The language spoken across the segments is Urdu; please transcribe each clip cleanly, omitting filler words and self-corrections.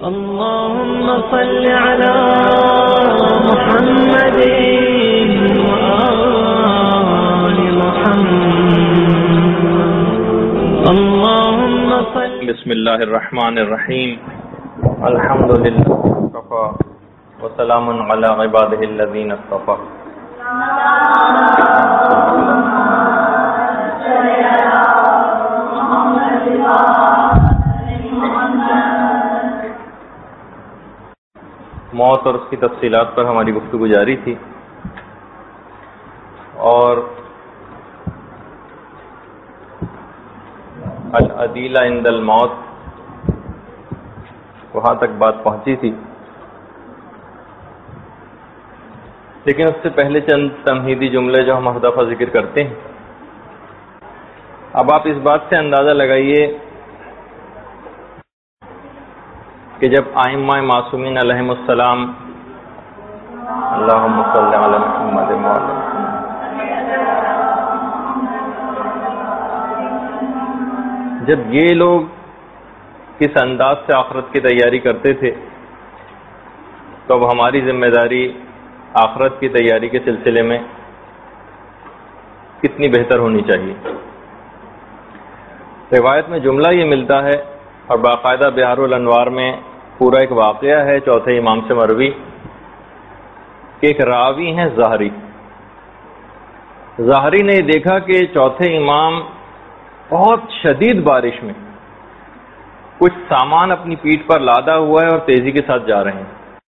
اللهم صل على محمد وآل محمد اللهم صل. بسم اللہ الرحمن الرحیم. الحمد للہ وکفى وسلام علی عبادہ الذین اصطفى. موت اور اس کی تفصیلات پر ہماری گفتگو جاری تھی، اور العدیلہ عند الموت وہاں تک بات پہنچی تھی. لیکن اس سے پہلے چند تمہیدی جملے جو ہم ہر دفعہ ذکر کرتے ہیں. اب آپ اس بات سے اندازہ لگائیے کہ جب ائمہ معصومین علیہم السلام اللہم صلی علی محمد وعلی جب یہ لوگ کس انداز سے آخرت کی تیاری کرتے تھے، تو اب ہماری ذمہ داری آخرت کی تیاری کے سلسلے میں کتنی بہتر ہونی چاہیے. روایت میں جملہ یہ ملتا ہے، اور باقاعدہ بحار الانوار میں پورا ایک واقعہ ہے چوتھے امام سے مروی، کہ ایک راوی ہیں ظاہری نے دیکھا کہ چوتھے امام بہت شدید بارش میں کچھ سامان اپنی پیٹھ پر لادا ہوا ہے اور تیزی کے ساتھ جا رہے ہیں.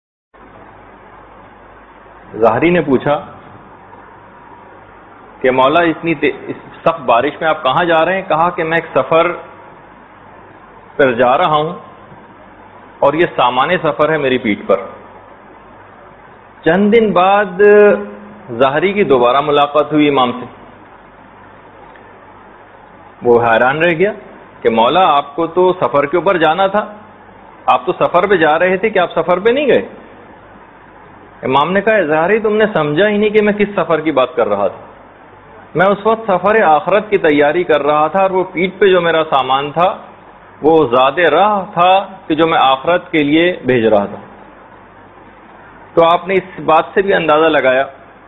ظاہری نے پوچھا کہ مولا اتنی سخت بارش میں آپ کہاں جا رہے ہیں؟ کہا کہ میں ایک سفر پر جا رہا ہوں اور یہ سامان سفر ہے میری پیٹھ پر. چند دن بعد ظاہری کی دوبارہ ملاقات ہوئی امام سے. وہ حیران رہ گیا کہ مولا آپ کو تو سفر کے اوپر جانا تھا، آپ تو سفر پہ جا رہے تھے کہ آپ سفر پہ نہیں گئے؟ امام نے کہا ظاہری تم نے سمجھا ہی نہیں کہ میں کس سفر کی بات کر رہا تھا. میں اس وقت سفر آخرت کی تیاری کر رہا تھا، اور وہ پیٹھ پہ جو میرا سامان تھا وہ زاد راہ تھا کہ جو میں آخرت کے لیے بھیج رہا تھا. تو آپ نے اس بات سے بھی اندازہ لگایا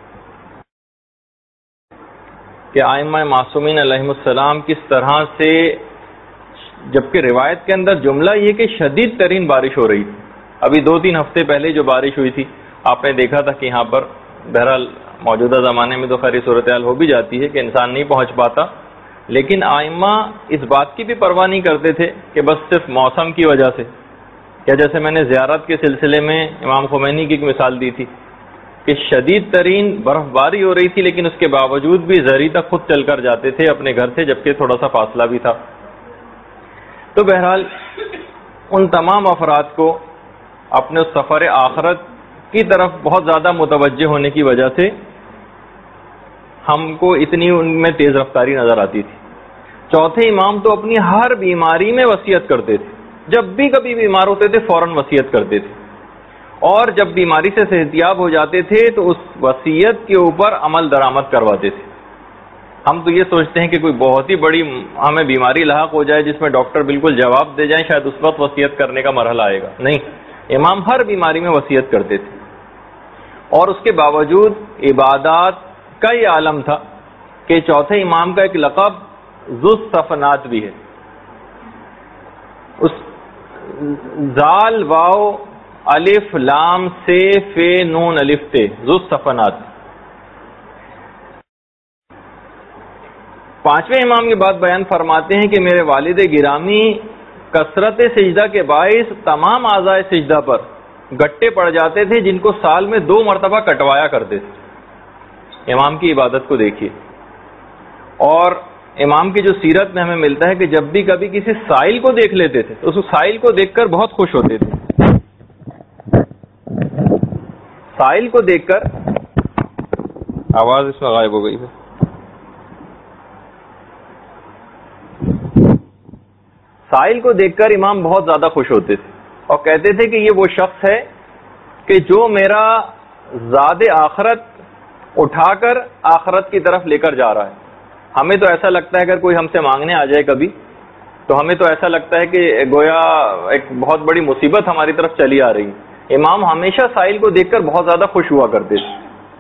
کہ ائمہ معصومین علیہم السلام کس طرح سے، جبکہ روایت کے اندر جملہ یہ کہ شدید ترین بارش ہو رہی تھی. ابھی 2-3 ہفتے پہلے جو بارش ہوئی تھی آپ نے دیکھا تھا کہ یہاں پر، بہرحال موجودہ زمانے میں تو خیر صورتحال ہو بھی جاتی ہے کہ انسان نہیں پہنچ پاتا، لیکن ائمہ اس بات کی بھی پرواہ نہیں کرتے تھے کہ بس صرف موسم کی وجہ سے، کیا جیسے میں نے زیارت کے سلسلے میں امام خمینی کی ایک مثال دی تھی کہ شدید ترین برف باری ہو رہی تھی، لیکن اس کے باوجود بھی زہری تک خود چل کر جاتے تھے اپنے گھر سے، جبکہ تھوڑا سا فاصلہ بھی تھا. تو بہرحال ان تمام افراد کو اپنے اس سفر آخرت کی طرف بہت زیادہ متوجہ ہونے کی وجہ سے ہم کو اتنی ان میں تیز رفتاری نظر آتی تھی. چوتھے امام تو اپنی ہر بیماری میں وصیت کرتے تھے، جب بھی کبھی بیمار ہوتے تھے فوراً وصیت کرتے تھے، اور جب بیماری سے صحتیاب ہو جاتے تھے تو اس وصیت کے اوپر عمل درآمد کرواتے تھے. ہم تو یہ سوچتے ہیں کہ کوئی بہت ہی بڑی ہمیں بیماری لاحق ہو جائے جس میں ڈاکٹر بالکل جواب دے جائیں، شاید اس وقت وصیت کرنے کا مرحلہ آئے گا. نہیں، امام ہر بیماری میں وصیت کرتے تھے، اور اس کے باوجود عبادات کا یہ عالم تھا کہ چوتھے امام کا ایک لقب ذو الصفنات بھی ہے. اس زال واو الف لام سے فے نون الف تے، ذو الصفنات. 5ویں امام یہ بات بیان فرماتے ہیں کہ میرے والد گرامی کثرت سجدہ کے باعث تمام اعضاء سجدہ پر گٹے پڑ جاتے تھے، جن کو سال میں 2 مرتبہ کٹوایا کرتے تھے. امام کی عبادت کو دیکھیے. اور امام کی جو سیرت میں ہمیں ملتا ہے کہ جب بھی کبھی کسی سائل کو دیکھ لیتے تھے تو اس سائل کو دیکھ کر بہت خوش ہوتے تھے. سائل کو دیکھ کر، آواز اس میں غائب ہو گئی ہے، سائل کو دیکھ کر امام بہت زیادہ خوش ہوتے تھے اور کہتے تھے کہ یہ وہ شخص ہے کہ جو میرا زاد آخرت اٹھا کر آخرت کی طرف لے کر جا رہا ہے. ہمیں تو ایسا لگتا ہے اگر کوئی ہم سے مانگنے آ جائے کبھی تو ہمیں تو ایسا لگتا ہے کہ گویا ایک بہت بڑی مصیبت ہماری طرف چلی آ رہی. امام ہمیشہ سائل کو دیکھ کر بہت زیادہ خوش ہوا کرتے تھے.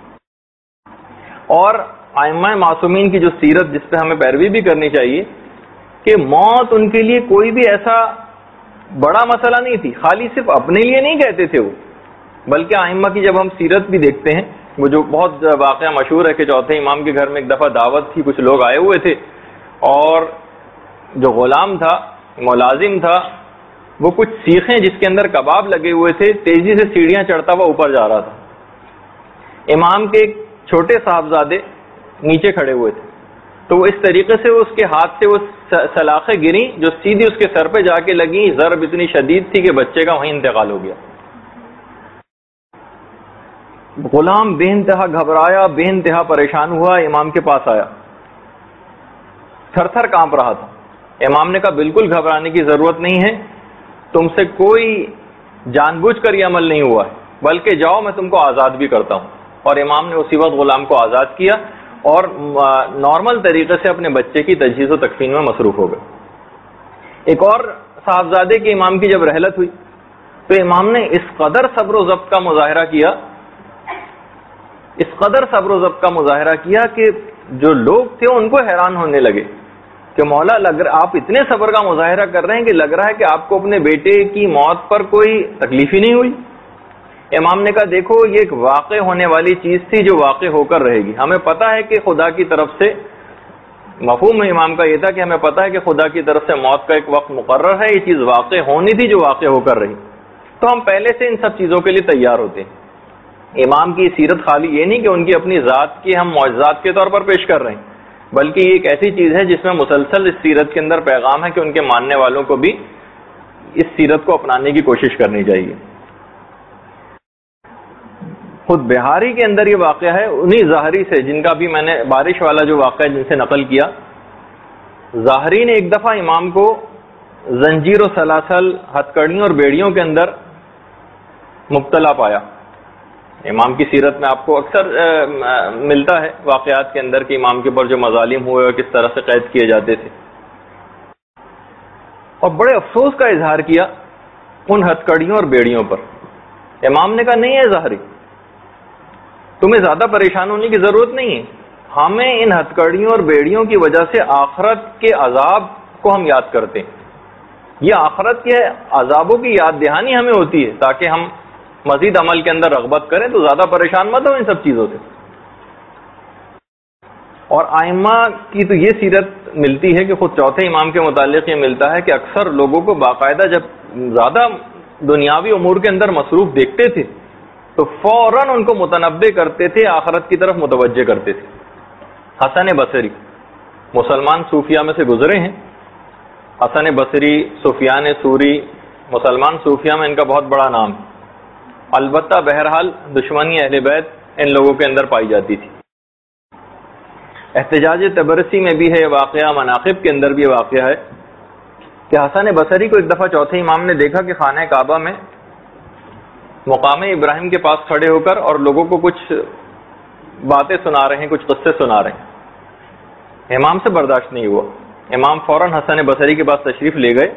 اور ائمہ معصومین کی جو سیرت جس پہ ہمیں پیروی بھی کرنی چاہیے کہ موت ان کے لیے کوئی بھی ایسا بڑا مسئلہ نہیں تھی. خالی صرف اپنے لیے نہیں کہتے تھے وہ، بلکہ ائمہ کی جب ہم سیرت بھی دیکھتے ہیں، وہ جو بہت واقعہ مشہور ہے کہ چوتھے امام کے گھر میں ایک دفعہ دعوت تھی، کچھ لوگ آئے ہوئے تھے اور جو غلام تھا، ملازم تھا، وہ کچھ سیخیں جس کے اندر کباب لگے ہوئے تھے تیزی سے سیڑھیاں چڑھتا ہوا اوپر جا رہا تھا. امام کے ایک چھوٹے صاحبزادے نیچے کھڑے ہوئے تھے، تو وہ اس طریقے سے اس کے ہاتھ سے وہ سلاخیں گری جو سیدھی اس کے سر پہ جا کے لگی. ضرب اتنی شدید تھی کہ بچے کا وہیں انتقال ہو گیا. غلام بے انتہا گھبرایا، بے انتہا پریشان ہوا، امام کے پاس آیا، تھر تھر کانپ رہا تھا. امام نے کہا بالکل گھبرانے کی ضرورت نہیں ہے، تم سے کوئی جان بوجھ کر یہ عمل نہیں ہوا ہے، بلکہ جاؤ میں تم کو آزاد بھی کرتا ہوں. اور امام نے اسی وقت غلام کو آزاد کیا اور نارمل طریقے سے اپنے بچے کی تجہیز و تکفین میں مصروف ہو گئے. ایک اور صاحبزادے کی امام کی جب رحلت ہوئی تو امام نے اس قدر صبر و ضبط کا مظاہرہ کیا، اس قدر صبر و ضبط کا مظاہرہ کیا کہ جو لوگ تھے ان کو حیران ہونے لگے کہ مولا آپ اتنے صبر کا مظاہرہ کر رہے ہیں کہ لگ رہا ہے کہ آپ کو اپنے بیٹے کی موت پر کوئی تکلیف ہی نہیں ہوئی. امام نے کہا دیکھو یہ ایک واقع ہونے والی چیز تھی جو واقع ہو کر رہے گی. ہمیں پتہ ہے کہ خدا کی طرف سے، مفہوم امام کا یہ تھا کہ ہمیں پتہ ہے کہ خدا کی طرف سے موت کا ایک وقت مقرر ہے، یہ چیز واقع ہونی تھی جو واقع ہو کر رہی، تو ہم پہلے سے ان سب چیزوں کے لیے تیار ہوتے ہیں. امام کی سیرت خالی یہ نہیں کہ ان کی اپنی ذات کی ہم معجزات کے طور پر پیش کر رہے ہیں، بلکہ یہ ایک ایسی چیز ہے جس میں مسلسل اس سیرت کے اندر پیغام ہے کہ ان کے ماننے والوں کو بھی اس سیرت کو اپنانے کی کوشش کرنی چاہیے. خود بہاری کے اندر یہ واقعہ ہے انہی ظاہری سے، جن کا بھی میں نے بارش والا جو واقعہ جن سے نقل کیا. ظاہری نے ایک دفعہ امام کو زنجیر و سلاسل، ہتھ کڑیوں اور بیڑیوں کے اندر مبتلا پایا. امام کی سیرت میں آپ کو اکثر ملتا ہے واقعات کے اندر کہ امام کے اوپر جو مظالم ہوئے اور کس طرح سے قید کیے جاتے تھے، اور بڑے افسوس کا اظہار کیا ان ہتھ کڑیوں اور بیڑیوں پر. امام نے کہا نہیں ہے ظاہری، تمہیں زیادہ پریشان ہونے کی ضرورت نہیں ہے، ہمیں ان ہتھ کڑیوں اور بیڑیوں کی وجہ سے آخرت کے عذاب کو ہم یاد کرتے ہیں. یہ آخرت کے عذابوں کی یاد دہانی ہمیں ہوتی ہے تاکہ ہم مزید عمل کے اندر رغبت کریں، تو زیادہ پریشان مت ہو ان سب چیزوں سے. اور ائمہ کی تو یہ سیرت ملتی ہے کہ خود چوتھے امام کے متعلق یہ ملتا ہے کہ اکثر لوگوں کو باقاعدہ جب زیادہ دنیاوی امور کے اندر مصروف دیکھتے تھے تو فوراً ان کو متنبع کرتے تھے، آخرت کی طرف متوجہ کرتے تھے. حسن بصری مسلمان صوفیہ میں سے گزرے ہیں. حسن بصری، سفیان ثوری، مسلمان صوفیہ میں ان کا بہت بڑا نام ہے. البتہ بہرحال دشمنی اہل بیت ان لوگوں کے اندر پائی جاتی تھی. احتجاج تبرسی میں بھی ہے واقعہ، مناقب کے اندر بھی واقعہ ہے کہ حسن بصری کو ایک دفعہ چوتھے امام نے دیکھا کہ خانہ کعبہ میں مقام ابراہیم کے پاس کھڑے ہو کر اور لوگوں کو کچھ باتیں سنا رہے ہیں، کچھ قصے سنا رہے ہیں. امام سے برداشت نہیں ہوا، امام فوراً حسن بصری کے پاس تشریف لے گئے.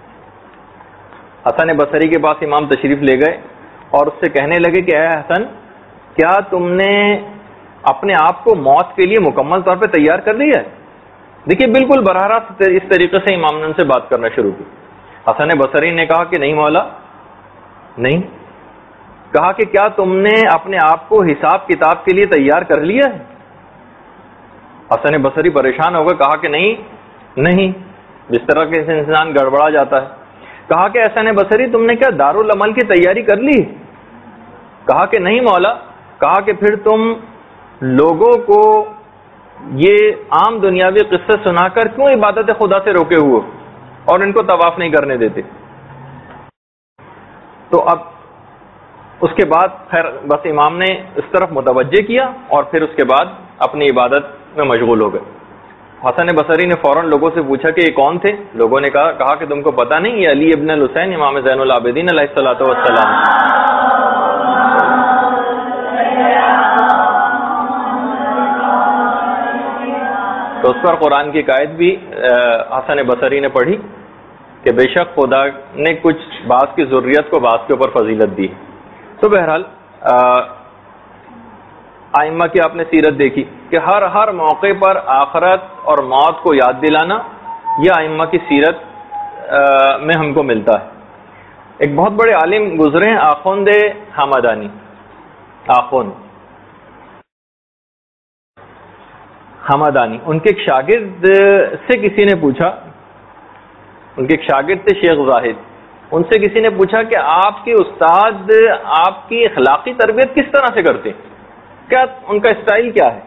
حسن بصری کے پاس امام تشریف لے گئے اور اس سے کہنے لگے کہ اے حسن، کیا تم نے اپنے آپ کو موت کے لیے مکمل طور پہ تیار کر لیا ہے؟ دیکھیے بالکل براہ راست اس طریقے سے امام نے ان سے بات کرنا شروع کی. حسن بصری نے کہا کہ نہیں مولا، نہیں. کہا کہ کیا تم نے اپنے آپ کو حساب کتاب کے لیے تیار کر لیا ہے؟ حسن بصری پریشان ہو گئے، کہا کہ نہیں. جس طرح کے انسان گڑبڑا جاتا ہے. کہا کہ حسن بصری تم نے کیا دارالعمل کی تیاری کر لی؟ کہا کہ نہیں مولا. کہا کہ پھر تم لوگوں کو یہ عام دنیاوی قصے سنا کر کیوں عبادت خدا سے روکے ہوئے اور ان کو طواف نہیں کرنے دیتے؟ تو اب اس کے بعد خیر بس امام نے اس طرف متوجہ کیا اور پھر اس کے بعد اپنی عبادت میں مشغول ہو گئے. حسن بصری نے فوراً لوگوں سے پوچھا کہ یہ کون تھے؟ لوگوں نے کہا کہ تم کو پتہ نہیں، یہ علی ابن الحسین امام زین العابدین علیہ الصلوۃ والسلام. تو اس پر قرآن کی آیت بھی حسن بصری نے پڑھی کہ بے شک خدا نے کچھ بعض کی ذریت کو بعض کے اوپر فضیلت دی. تو بہرحال ائمہ کی آپ نے سیرت دیکھی کہ ہر موقع پر آخرت اور موت کو یاد دلانا یہ ائمہ کی سیرت میں ہم کو ملتا ہے. ایک بہت بڑے عالم گزرے ہیں آخوند حمدانی. آخوند حمدانی ان کے ایک شاگرد سے کسی نے پوچھا، ان کے ایک شاگرد تھے شیخ زاہد، ان سے کسی نے پوچھا کہ آپ کے استاد آپ کی اخلاقی تربیت کس طرح سے کرتے ہیں، کیا ان کا اسٹائل کیا ہے؟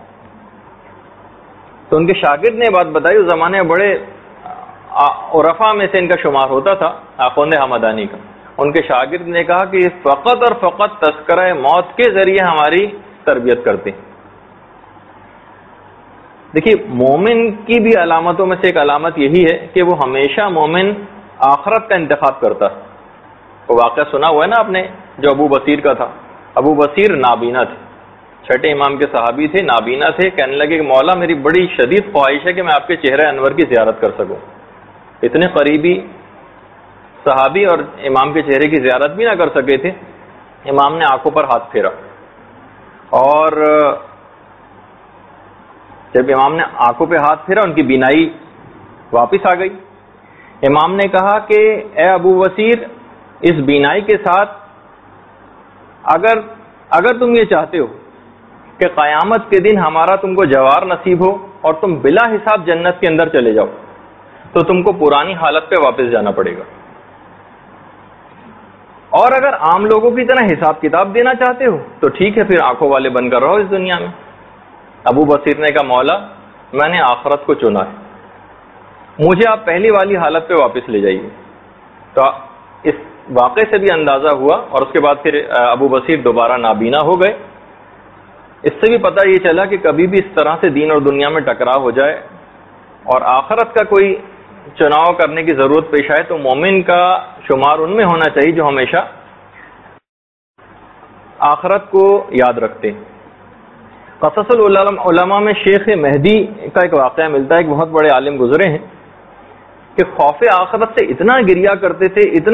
تو ان کے شاگرد نے بات بتائی. اس زمانے میں بڑے عرفا میں سے ان کا شمار ہوتا تھا آخوند حمدانی کا. ان کے شاگرد نے کہا کہ فقط اور فقط تذکرہ موت کے ذریعے ہماری تربیت کرتے ہیں. دیکھیے مومن کی بھی علامتوں میں سے ایک علامت یہی ہے کہ وہ ہمیشہ مومن آخرت کا انتخاب کرتا ہے. وہ واقعہ سنا ہوا ہے نا آپ نے جو ابو بصیر کا تھا. ابو بصیر نابینا تھے، چھٹے امام کے صحابی تھے، نابینا تھے. کہنے لگے کہ مولا میری بڑی شدید خواہش ہے کہ میں آپ کے چہرہ انور کی زیارت کر سکوں. اتنے قریبی صحابی اور امام کے چہرے کی زیارت بھی نہ کر سکے تھے. امام نے آنکھوں پر ہاتھ پھیرا اور جب امام نے آنکھوں پہ ہاتھ پھیرا ان کی بینائی واپس آ گئی. امام نے کہا کہ اے ابو بصیر اس بینائی کے ساتھ اگر تم یہ چاہتے ہو کہ قیامت کے دن ہمارا تم کو جوار نصیب ہو اور تم بلا حساب جنت کے اندر چلے جاؤ تو تم کو پرانی حالت پہ واپس جانا پڑے گا. اور اگر عام لوگوں کی طرح حساب کتاب دینا چاہتے ہو تو ٹھیک ہے، پھر آنکھوں والے بن کر رہو اس دنیا میں. ابو بصیر نے کہا مولا میں نے آخرت کو چنا ہے، مجھے آپ پہلی والی حالت پہ واپس لے جائیے. تو اس واقعے سے بھی اندازہ ہوا اور اس کے بعد پھر ابو بصیر دوبارہ نابینا ہو گئے. اس سے بھی پتہ یہ چلا کہ کبھی بھی اس طرح سے دین اور دنیا میں ٹکراؤ ہو جائے اور آخرت کا کوئی چناؤ کرنے کی ضرورت پیش آئے تو مومن کا شمار ان میں ہونا چاہیے جو ہمیشہ آخرت کو یاد رکھتے. قصص العلماء میں شیخ مہدی کا ایک واقعہ ملتا ہے. ایک بہت بڑے عالم گزرے ہیں کہ خوف آخرت سے اتنا گریا کرتے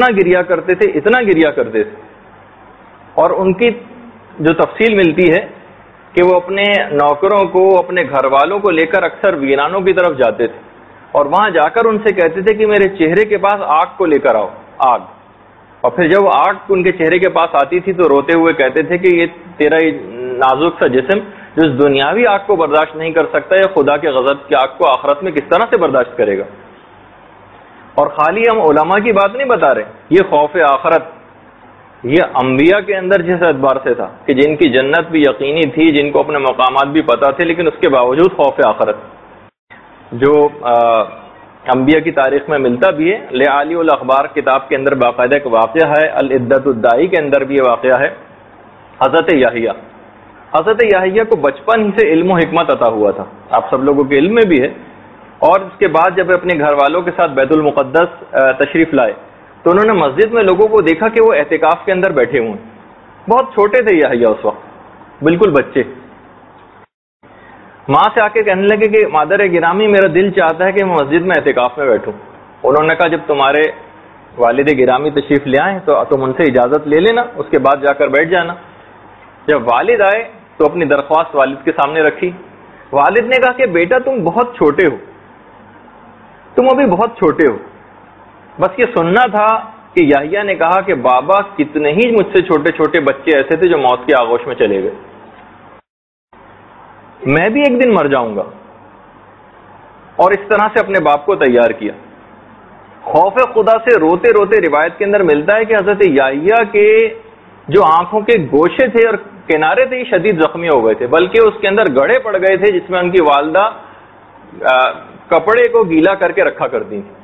تھے اور ان کی جو تفصیل ملتی ہے کہ وہ اپنے نوکروں کو اپنے گھر والوں کو لے کر اکثر ویرانوں کی طرف جاتے تھے اور وہاں جا کر ان سے کہتے تھے کہ میرے چہرے کے پاس آگ کو لے کر آؤ، آگ. اور پھر جب وہ آگ ان کے چہرے کے پاس آتی تھی تو روتے ہوئے کہتے تھے کہ یہ تیرا نازک سا جسم جو اس دنیاوی آگ کو برداشت نہیں کر سکتا یا خدا کے غضب کی آگ کو آخرت میں کس طرح سے برداشت کرے گا. اور خالی ہم علماء کی بات نہیں بتا رہے، یہ خوف آخرت یہ انبیاء کے اندر جس اعتبار سے تھا کہ جن کی جنت بھی یقینی تھی، جن کو اپنے مقامات بھی پتا تھے، لیکن اس کے باوجود خوف آخرت جو انبیاء کی تاریخ میں ملتا بھی ہے. لعالی الاخبار کتاب کے اندر باقاعدہ ایک واقعہ ہے، العدت الدائی کے اندر بھی یہ واقعہ ہے. حضرت یحییٰ کو بچپن ہی سے علم و حکمت عطا ہوا تھا، آپ سب لوگوں کے علم میں بھی ہے. اور اس کے بعد جب اپنے گھر والوں کے ساتھ بیت المقدس تشریف لائے تو انہوں نے مسجد میں لوگوں کو دیکھا کہ وہ اعتکاف کے اندر بیٹھے ہوئے. بہت چھوٹے تھے یحییٰ اس وقت، بالکل بچے. ماں سے آ کے کہنے لگے کہ مادر گرامی میرا دل چاہتا ہے کہ میں مسجد میں اعتکاف میں بیٹھوں. انہوں نے کہا جب تمہارے والد گرامی تشریف لے آئیں تو تم ان سے اجازت لے لینا، اس کے بعد جا کر بیٹھ جانا. جب والد آئے تو اپنی درخواست والد کے سامنے رکھی. والد نے کہا کہ بیٹا تم بہت چھوٹے ہو، تم ابھی بہت چھوٹے ہو. بس یہ سننا تھا کہ یحییٰ نے کہا کہ بابا کتنے ہی مجھ سے چھوٹے چھوٹے بچے ایسے تھے جو موت کی آغوش میں چلے گئے، میں بھی ایک دن مر جاؤں گا. اور اس طرح سے اپنے باپ کو تیار کیا. خوف خدا سے روتے روتے روایت کے اندر ملتا ہے کہ حضرت یحییٰ کے جو آنکھوں کے گوشے تھے اور کنارے تھے یہ شدید زخمی ہو گئے تھے، بلکہ اس کے اندر گڑھے پڑ گئے تھے جس میں ان کی والدہ کپڑے کو گیلا کر کے رکھا کرتی تھی.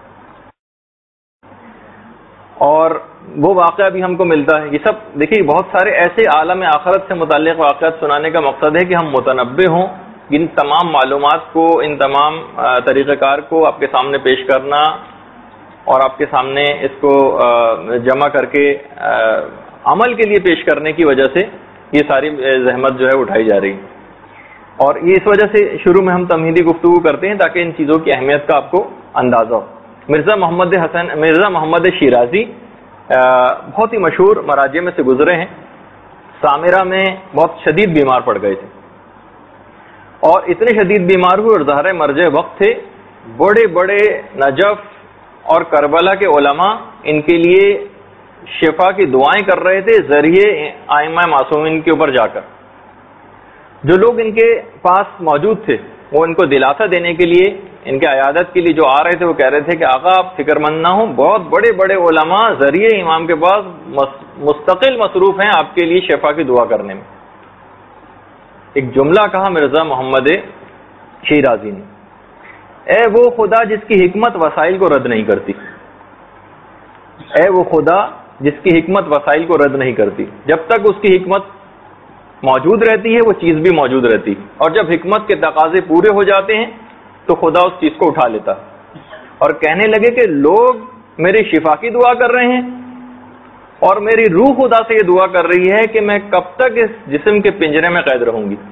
اور وہ واقعہ بھی ہم کو ملتا ہے. یہ سب دیکھیے بہت سارے ایسے عالم آخرت سے متعلق واقعات سنانے کا مقصد ہے کہ ہم متنبع ہوں. ان تمام معلومات کو، ان تمام طریقہ کار کو آپ کے سامنے پیش کرنا اور آپ کے سامنے اس کو جمع کر کے عمل کے لیے پیش کرنے کی وجہ سے یہ ساری زحمت جو ہے اٹھائی جا رہی. اور یہ اس وجہ سے شروع میں ہم تمہیدی گفتگو کرتے ہیں تاکہ ان چیزوں کی اہمیت کا آپ کو اندازہ ہو. مرزا محمد شیرازی بہت ہی مشہور مراجع میں سے گزرے ہیں. سامرہ میں بہت شدید بیمار پڑ گئے تھے اور اتنے شدید بیمار ہوئے اور ظاہر مرجع وقت تھے. بڑے بڑے نجف اور کربلا کے علماء ان کے لیے شفا کی دعائیں کر رہے تھے ذریعے ائمہ معصومین کے اوپر جا کر. جو لوگ ان کے پاس موجود تھے وہ ان کو دلاسا دینے کے لیے ان کے عیادت کے لیے جو آ رہے تھے وہ کہہ رہے تھے کہ آقا آپ فکر مند نہ ہوں, بہت بڑے بڑے علماء ذریعے امام کے پاس مستقل مصروف ہیں آپ کے لیے شفا کی دعا کرنے میں. ایک جملہ کہا مرزا محمد شیرازی نے, اے وہ خدا جس کی حکمت وسائل کو رد نہیں کرتی, اے وہ خدا جس کی حکمت وسائل کو رد نہیں کرتی. جب تک اس کی حکمت موجود رہتی ہے وہ چیز بھی موجود رہتی, اور جب حکمت کے تقاضے پورے ہو جاتے ہیں تو خدا اس چیز کو اٹھا لیتا. اور کہنے لگے کہ لوگ میری شفا کی دعا کر رہے ہیں اور میری روح خدا سے یہ دعا کر رہی ہے کہ میں کب تک اس جسم کے پنجرے میں قید رہوں گی.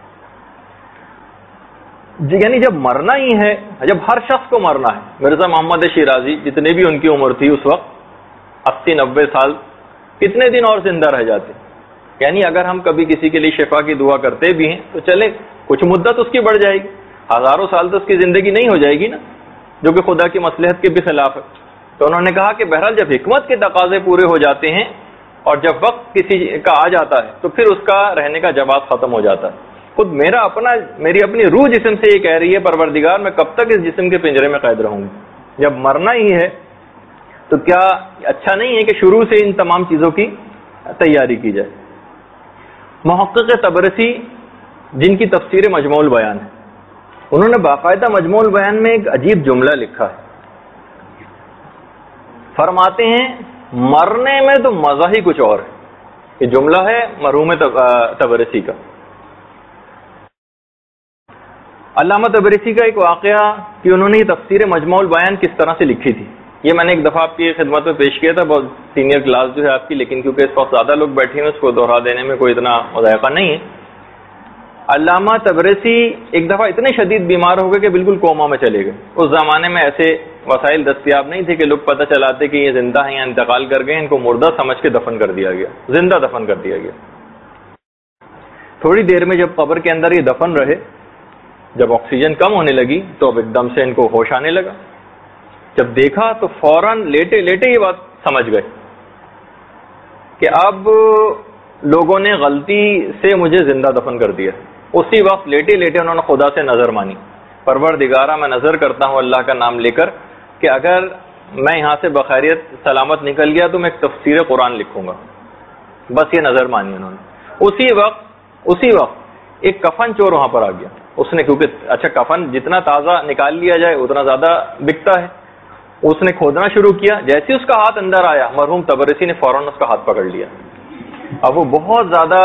یعنی جب مرنا ہی ہے, جب ہر شخص کو مرنا ہے, مرزا محمد شیرازی جتنے بھی ان کی عمر تھی اس وقت 80-90 سال, کتنے دن اور زندہ رہ جاتے. یعنی اگر ہم کبھی کسی کے لیے شفا کی دعا کرتے بھی ہیں تو چلے کچھ مدت اس کی بڑھ جائے گی, ہزاروں سال تو اس کی زندگی نہیں ہو جائے گی نا, جو کہ خدا کی مصلحت کے بھی خلاف ہے. تو انہوں نے کہا کہ بہرحال جب حکمت کے تقاضے پورے ہو جاتے ہیں اور جب وقت کسی کا آ جاتا ہے تو پھر اس کا رہنے کا جواز ختم ہو جاتا ہے. خود میری اپنی روح جسم سے یہ کہہ رہی ہے پروردگار میں کب تک اس جسم کے پنجرے میں قید رہوں گی. جب مرنا ہی ہے تو کیا اچھا نہیں ہے کہ شروع سے ان تمام چیزوں کی تیاری کی جائے. محقق طبرسی جن کی تفسیر مجموع البیان ہے, انہوں نے باقاعدہ مجموع البیان میں ایک عجیب جملہ لکھا ہے. فرماتے ہیں مرنے میں تو مزہ ہی کچھ اور ہے. یہ جملہ ہے مرحوم طبرسی کا. علامہ طبرسی کا ایک واقعہ کہ انہوں نے یہ تفسیر مجموع البیان کس طرح سے لکھی تھی, یہ میں نے ایک دفعہ آپ کی خدمت میں پیش کیا تھا, بہت سینئر کلاس جو ہے آپ کی, لیکن کیونکہ اس وقت زیادہ لوگ بیٹھے ہیں اس کو دوہرا دینے میں کوئی اتنا مذائقہ نہیں ہے. علامہ طبرسی ایک دفعہ اتنے شدید بیمار ہو گئے کہ بالکل کوما میں چلے گئے. اس زمانے میں ایسے وسائل دستیاب نہیں تھے کہ لوگ پتہ چلاتے کہ یہ زندہ ہیں یا انتقال کر گئے, ان کو مردہ سمجھ کے دفن کر دیا گیا, زندہ دفن کر دیا گیا. تھوڑی دیر میں جب قبر کے اندر یہ دفن رہے, جب آکسیجن کم ہونے لگی تو اب ایک دم سے ان کو ہوش آنے لگا. جب دیکھا تو فوراً لیٹے لیٹے یہ بات سمجھ گئے کہ اب لوگوں نے غلطی سے مجھے زندہ دفن کر دیا. اسی وقت لیٹے لیٹے انہوں نے خدا سے نظر مانی, پروردگارہ میں نظر کرتا ہوں اللہ کا نام لے کر کہ اگر میں یہاں سے بخیریت سلامت نکل گیا تو میں ایک تفسیر قرآن لکھوں گا. بس یہ نظر مانی انہوں نے. اسی وقت ایک کفن چور وہاں پر آ گیا. اس نے, کیونکہ اچھا کفن جتنا تازہ نکال لیا جائے اتنا زیادہ بکتا ہے, اس نے کھودنا شروع کیا. جیسے اس کا ہاتھ اندر آیا مرحوم طبرسی نے فوراً اس کا ہاتھ پکڑ لیا. اب وہ بہت زیادہ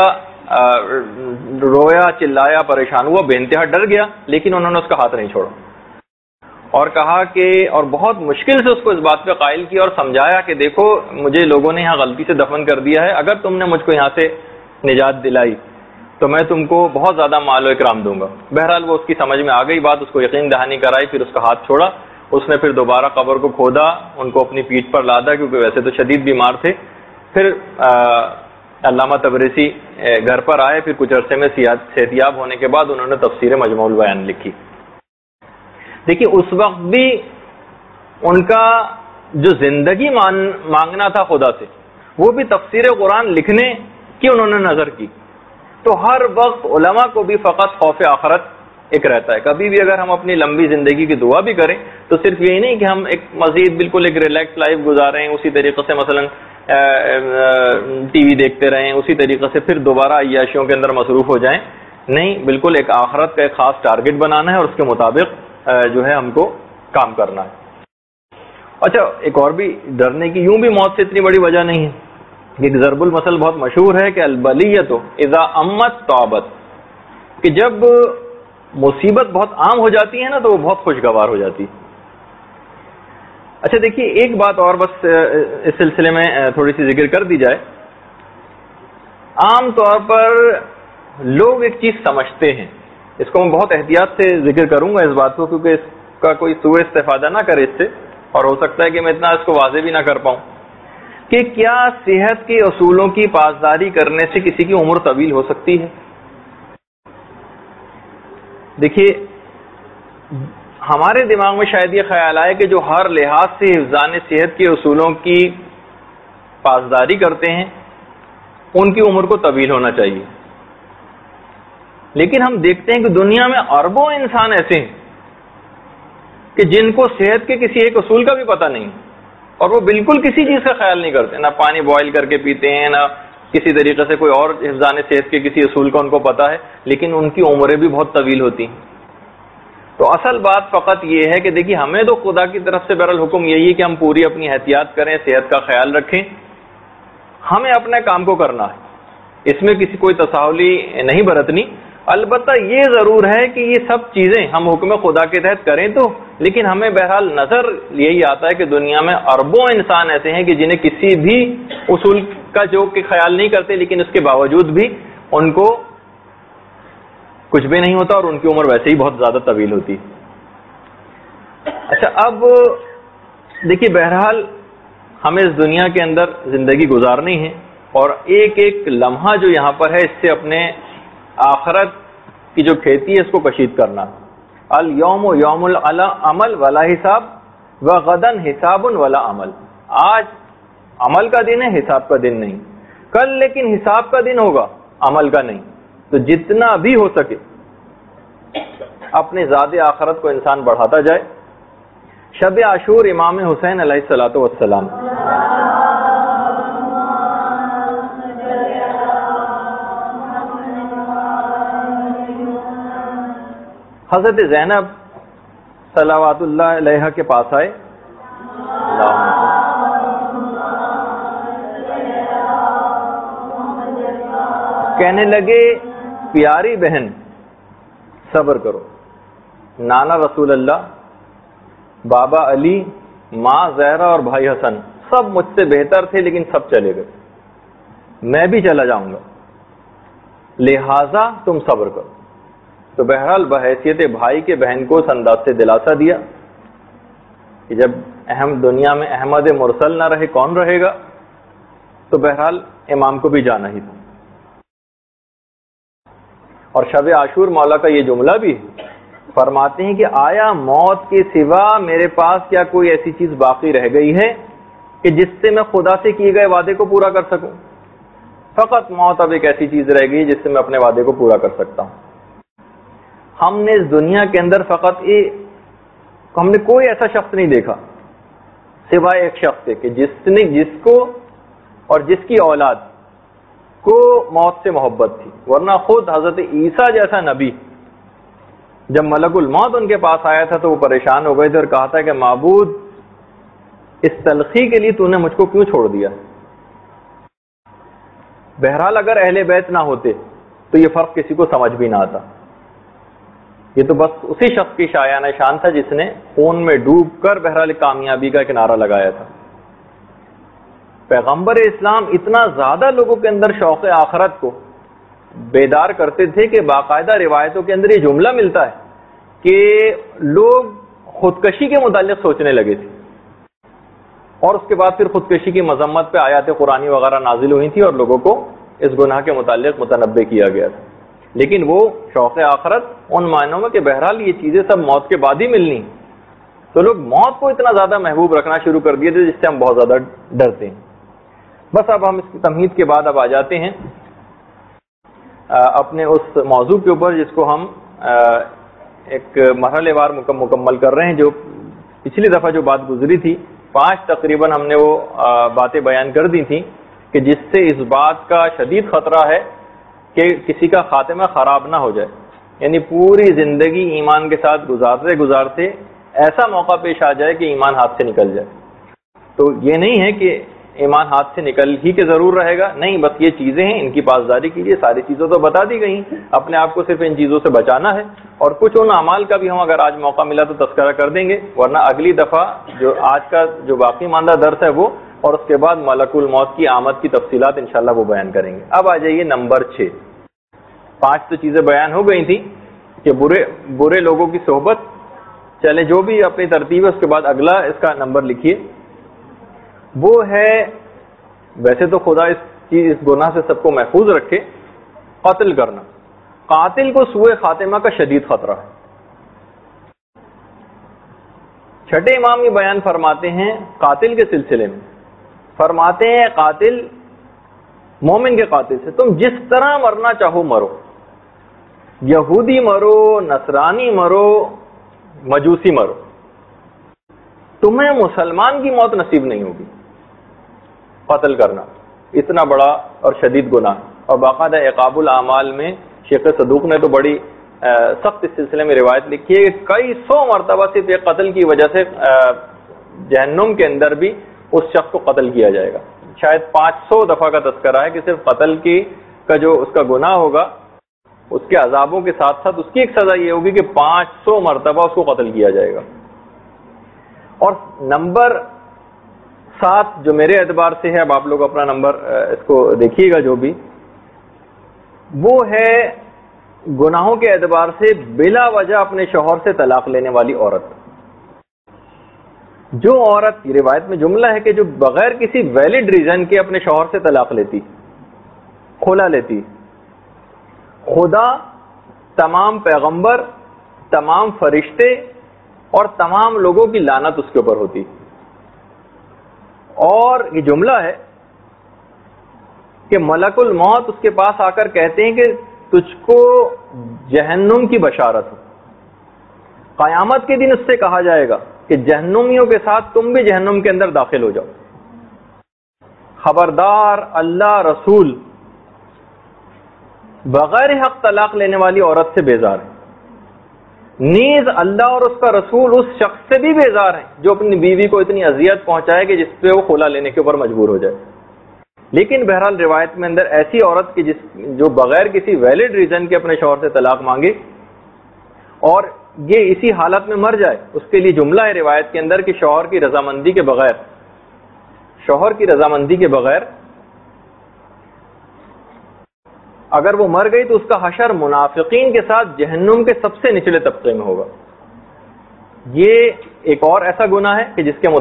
رویا, چلایا, پریشان ہوا, بے انتہا ڈر گیا, لیکن انہوں نے اس کا ہاتھ نہیں چھوڑا اور کہا کہ, اور بہت مشکل سے اس کو اس بات پہ قائل کیا اور سمجھایا کہ دیکھو مجھے لوگوں نے یہاں غلطی سے دفن کر دیا ہے, اگر تم نے مجھ کو یہاں سے نجات دلائی تو میں تم کو بہت زیادہ مال و اکرام دوں گا. بہرحال وہ اس کی سمجھ میں آ گئی بات, اس کو یقین دہانی کرائی, پھر اس کا ہاتھ چھوڑا. اس نے پھر دوبارہ قبر کو کھودا, ان کو اپنی پیٹھ پر لادا کیونکہ ویسے تو شدید بیمار تھے. پھر علامہ طبرسی گھر پر آئے, پھر کچھ عرصے میں صحتیاب ہونے کے بعد انہوں نے تفسیر مجموع البیان لکھی. دیکھیے اس وقت بھی ان کا جو زندگی مانگنا تھا خدا سے, وہ بھی تفسیر قرآن لکھنے کی انہوں نے نظر کی. تو ہر وقت علماء کو بھی فقط خوف آخرت ایک رہتا ہے. کبھی بھی اگر ہم اپنی لمبی زندگی کی دعا بھی کریں تو صرف یہی نہیں کہ ہم ایک مزید بالکل ایک ریلیکس لائف گزاریں, اسی طریقے سے مثلا ٹی وی دیکھتے رہیں, اسی طریقے سے پھر دوبارہ عیاشیوں کے اندر مصروف ہو جائیں. نہیں, بالکل ایک آخرت کا ایک خاص ٹارگٹ بنانا ہے اور اس کے مطابق جو ہے ہم کو کام کرنا ہے. اچھا, ایک اور بھی ڈرنے کی یوں بھی موت سے اتنی بڑی وجہ نہیں ہے. ایک ضرب المثل بہت مشہور ہے کہ البلیۃ اذا امت طابت, کہ جب مصیبت بہت عام ہو جاتی ہے نا تو وہ بہت خوشگوار ہو جاتی ہے. اچھا دیکھیے, ایک بات اور بس اس سلسلے میں تھوڑی سی ذکر کر دی جائے. عام طور پر لوگ ایک چیز سمجھتے ہیں, اس کو میں بہت احتیاط سے ذکر کروں گا اس بات کو, کیونکہ اس کا کوئی سوء استفادہ نہ کرے اس سے. اور ہو سکتا ہے کہ میں اتنا اس کو واضح بھی نہ کر پاؤں کہ کیا صحت کے اصولوں کی پاسداری کرنے سے کسی کی عمر طویل ہو سکتی ہے؟ دیکھیے ہمارے دماغ میں شاید یہ خیال آئے کہ جو ہر لحاظ سے حفظان صحت کے اصولوں کی پاسداری کرتے ہیں ان کی عمر کو طویل ہونا چاہیے، لیکن ہم دیکھتے ہیں کہ دنیا میں اربوں انسان ایسے ہیں کہ جن کو صحت کے کسی ایک اصول کا بھی پتہ نہیں، اور وہ بالکل کسی چیز کا خیال نہیں کرتے، نہ پانی بوائل کر کے پیتے ہیں، نہ کسی طریقے سے کوئی اور حفظان صحت کے کسی اصول کا ان کو پتہ ہے، لیکن ان کی عمریں بھی بہت طویل ہوتی ہیں۔ تو اصل بات فقط یہ ہے کہ دیکھیے ہمیں تو خدا کی طرف سے بہرحال حکم یہی ہے کہ ہم پوری اپنی احتیاط کریں، صحت کا خیال رکھیں، ہمیں اپنے کام کو کرنا ہے، اس میں کسی کوئی تساہلی نہیں برتنی۔ البتہ یہ ضرور ہے کہ یہ سب چیزیں ہم حکم خدا کے تحت کریں تو، لیکن ہمیں بہرحال نظر یہی آتا ہے کہ دنیا میں اربوں انسان ایسے ہیں کہ جنہیں کسی بھی اصول کا جو کہ خیال نہیں کرتے، لیکن اس کے باوجود بھی ان کو کچھ بھی نہیں ہوتا اور ان کی عمر ویسے ہی بہت زیادہ طویل ہوتی۔ اچھا اب دیکھیے بہرحال ہمیں اس دنیا کے اندر زندگی گزارنی ہے، اور ایک ایک لمحہ جو یہاں پر ہے اس سے اپنے آخرت کی جو کھیتی ہے اس کو کشید کرنا۔ الیوم یوم العمل ولا حساب وغدا حساب ولا عمل، آج عمل کا دن ہے، حساب کا دن نہیں، کل لیکن حساب کا دن ہوگا، عمل کا نہیں۔ تو جتنا بھی ہو سکے اپنے ذات آخرت کو انسان بڑھاتا جائے۔ شب عاشور امام حسین علیہ الصلوۃ والسلام، حضرت زینب صلوات اللہ علیہ کے پاس آئے، کہنے لگے پیاری بہن صبر کرو، نانا رسول اللہ، بابا علی، ماں زہرا اور بھائی حسن سب مجھ سے بہتر تھے لیکن سب چلے گئے، میں بھی چلا جاؤں گا، لہذا تم صبر کرو۔ تو بہرحال بحیثیت بھائی کے بہن کو اس انداز سے دلاسا دیا کہ جب دنیا میں احمد مرسل نہ رہے کون رہے گا، تو بہرحال امام کو بھی جانا ہی تھا۔ اور شب عاشور مولا کا یہ جملہ بھی فرماتے ہیں کہ آیا موت کے سوا میرے پاس کیا کوئی ایسی چیز باقی رہ گئی ہے کہ جس سے میں خدا سے کیے گئے وعدے کو پورا کر سکوں؟ فقط موت اب ایک ایسی چیز رہ گئی جس سے میں اپنے وعدے کو پورا کر سکتا ہوں۔ ہم نے اس دنیا کے اندر فقط ہم نے کوئی ایسا شخص نہیں دیکھا سوائے ایک شخص سے کہ جس کو اور جس کی اولاد کو موت سے محبت تھی، ورنہ خود حضرت عیسیٰ جیسا نبی جب ملک الموت ان کے پاس آیا تھا تو وہ پریشان ہو گئے تھے اور کہا تھا کہ معبود اس تلخی کے لیے تو نے مجھ کو کیوں چھوڑ دیا؟ بہرحال اگر اہل بیت نہ ہوتے تو یہ فرق کسی کو سمجھ بھی نہ آتا، یہ تو بس اسی شخص کی شایانہ شان تھا جس نے خون میں ڈوب کر بہرحال کامیابی کا کنارہ لگایا تھا۔ پیغمبر اسلام اتنا زیادہ لوگوں کے اندر شوق آخرت کو بیدار کرتے تھے کہ باقاعدہ روایتوں کے اندر یہ جملہ ملتا ہے کہ لوگ خودکشی کے متعلق سوچنے لگے تھے، اور اس کے بعد پھر خودکشی کی مذمت پہ آیات قرآنی وغیرہ نازل ہوئی تھی اور لوگوں کو اس گناہ کے متعلق متنبہ کیا گیا تھا۔ لیکن وہ شوق آخرت ان معنوں میں کہ بہرحال یہ چیزیں سب موت کے بعد ہی ملنی، تو لوگ موت کو اتنا زیادہ محبوب رکھنا شروع کر دیے تھے جس سے ہم بہت زیادہ ڈرتے ہیں۔ بس اب ہم اس کی تمہید کے بعد اب آ جاتے ہیں اپنے اس موضوع کے اوپر جس کو ہم ایک مرحلے وار مکمل کر رہے ہیں۔ جو پچھلی دفعہ جو بات گزری تھی 5 تقریباً ہم نے وہ باتیں بیان کر دی تھیں کہ جس سے اس بات کا شدید خطرہ ہے کہ کسی کا خاتمہ خراب نہ ہو جائے، یعنی پوری زندگی ایمان کے ساتھ گزارتے گزارتے ایسا موقع پیش آ جائے کہ ایمان ہاتھ سے نکل جائے۔ تو یہ نہیں ہے کہ ایمان ہاتھ سے نکل ہی کے ضرور رہے گا، نہیں، بس یہ چیزیں ہیں، ان کی پاسداری کیجیے، ساری چیزوں تو بتا دی گئی، اپنے آپ کو صرف ان چیزوں سے بچانا ہے، اور کچھ ان اعمال کا بھی ہم اگر آج موقع ملا تو تذکرہ کر دیں گے، ورنہ اگلی دفعہ جو آج کا جو باقی ماندہ درس ہے وہ، اور اس کے بعد ملک الموت کی آمد کی تفصیلات انشاءاللہ وہ بیان کریں گے۔ اب آ جائیے نمبر 6۔ 5 تو چیزیں بیان ہو گئی تھیں کہ برے لوگوں کی صحبت چلیں جو بھی اپنی ترتیب ہے اس کے بعد اگلا اس کا نمبر لکھیے. وہ ہے، ویسے تو خدا اس گناہ سے سب کو محفوظ رکھے، قتل کرنا. قاتل کو سوء خاتمہ کا شدید خطرہ ہے. چھٹے امام یہ بیان فرماتے ہیں قاتل کے سلسلے میں، فرماتے ہیں قاتل مومن کے قاتل سے تم جس طرح مرنا چاہو مرو، یہودی مرو، نصرانی مرو، مجوسی مرو، تمہیں مسلمان کی موت نصیب نہیں ہوگی. قتل کرنا اتنا بڑا اور شدید گناہ، اور باقاعدہ عقاب الاعمال میں شیخ صدوق نے تو بڑی سخت اس سلسلے میں روایت لکھی ہے کہ کئی سو مرتبہ صرف ایک قتل کی وجہ سے جہنم کے اندر بھی اس شخص کو قتل کیا جائے گا. شاید 500 دفعہ کا تذکرہ ہے کہ صرف قتل کا جو اس کا گناہ ہوگا اس کے عذابوں کے ساتھ ساتھ اس کی ایک سزا یہ ہوگی کہ 500 مرتبہ اس کو قتل کیا جائے گا. اور نمبر 7 جو میرے اعتبار سے ہے، اب آپ لوگ اپنا نمبر اس کو دیکھیے گا جو بھی، وہ ہے گناہوں کے اعتبار سے بلا وجہ اپنے شوہر سے طلاق لینے والی عورت. جو عورت، یہ روایت میں جملہ ہے کہ جو بغیر کسی ویلڈ ریزن کے اپنے شوہر سے طلاق لیتی، کھلا لیتی، خدا، تمام پیغمبر، تمام فرشتے اور تمام لوگوں کی لعنت اس کے اوپر ہوتی. اور یہ جملہ ہے کہ ملک الموت اس کے پاس آ کر کہتے ہیں کہ تجھ کو جہنم کی بشارت ہو. قیامت کے دن اس سے کہا جائے گا کہ جہنمیوں کے ساتھ تم بھی جہنم کے اندر داخل ہو جاؤ. خبردار، اللہ رسول بغیر حق طلاق لینے والی عورت سے بیزار ہے. نیز اللہ اور اس کا رسول اس شخص سے بھی بیزار ہیں جو اپنی بیوی کو اتنی اذیت پہنچائے کہ جس پہ وہ خلا لینے کے اوپر مجبور ہو جائے. لیکن بہرحال روایت میں اندر ایسی عورت کی جو بغیر کسی ویلڈ ریزن کے اپنے شوہر سے طلاق مانگے اور یہ اسی حالت میں مر جائے، اس کے لیے جملہ ہے روایت کے اندر کہ شوہر کی رضامندی کے بغیر اگر وہ مر گئی تو اس کا حشر منافقین کے ساتھ جہنم کے سب سے نچلے طبقے میں ہوگا. یہ ایک اور ایسا گناہ ہے کہ جس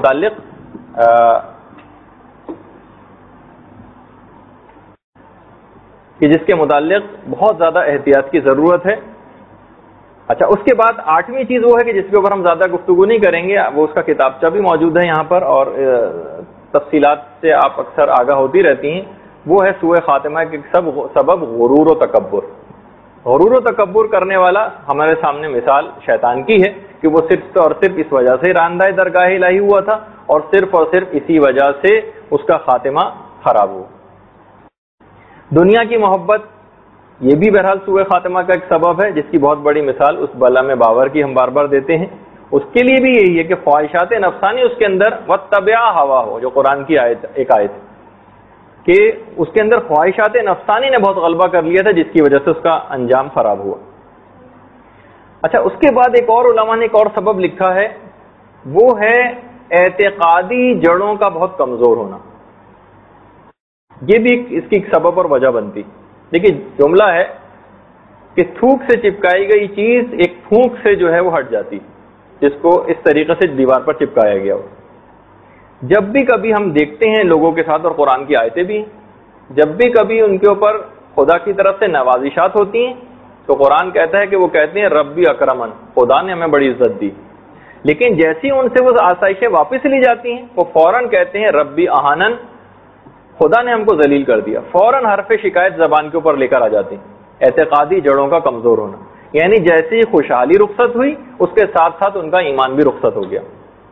کے متعلق بہت زیادہ احتیاط کی ضرورت ہے. اچھا، اس کے بعد 8ویں چیز وہ ہے کہ جس کے اوپر ہم زیادہ گفتگو نہیں کریں گے، وہ اس کا کتابچہ بھی موجود ہے یہاں پر اور تفصیلات سے آپ اکثر آگاہ ہوتی رہتی ہیں. وہ ہے سوء خاتمہ کے سبب غرور و تکبر. غرور و تکبر کرنے والا ہمارے سامنے مثال شیطان کی ہے کہ وہ صرف اور صرف اس وجہ سے راندہ درگاہ الہی ہوا تھا اور صرف اسی وجہ سے اس کا خاتمہ خراب ہوا. دنیا کی محبت یہ بھی بہرحال سوء خاتمہ کا ایک سبب ہے، جس کی بہت بڑی مثال اس بلا میں باور کی ہم بار بار دیتے ہیں. اس کے لیے بھی یہی ہے کہ خواہشات نفسانی اس کے اندر وَاتَّبِعْ هَوَاهُ، جو قرآن کی ایک آیت ہے کہ اس کے اندر خواہشات نفسانی نے بہت غلبہ کر لیا تھا، جس کی وجہ سے اس کا انجام خراب ہوا. اچھا، اس کے بعد ایک اور علماء نے ایک اور سبب لکھا ہے، وہ ہے اعتقادی جڑوں کا بہت کمزور ہونا. یہ بھی اس کی ایک سبب اور وجہ بنتی. دیکھیے جملہ ہے کہ تھوک سے چپکائی گئی چیز ایک پھونک سے جو ہے وہ ہٹ جاتی، جس کو اس طریقے سے دیوار پر چپکایا گیا ہو. جب بھی کبھی ہم دیکھتے ہیں لوگوں کے ساتھ، اور قرآن کی آیتیں بھی، جب بھی کبھی ان کے اوپر خدا کی طرف سے نوازشات ہوتی ہیں تو قرآن کہتا ہے کہ وہ کہتے ہیں ربی اکرمن، خدا نے ہمیں بڑی عزت دی. لیکن جیسی ان سے وہ آسائشیں واپس لی جاتی ہیں وہ فوراً کہتے ہیں ربی اہانن، خدا نے ہم کو ذلیل کر دیا. فوراً حرف شکایت زبان کے اوپر لے کر آ جاتے ہیں. اعتقادی جڑوں کا کمزور ہونا، یعنی جیسی خوشحالی رخصت ہوئی اس کے ساتھ ساتھ ان کا ایمان بھی رخصت ہو گیا.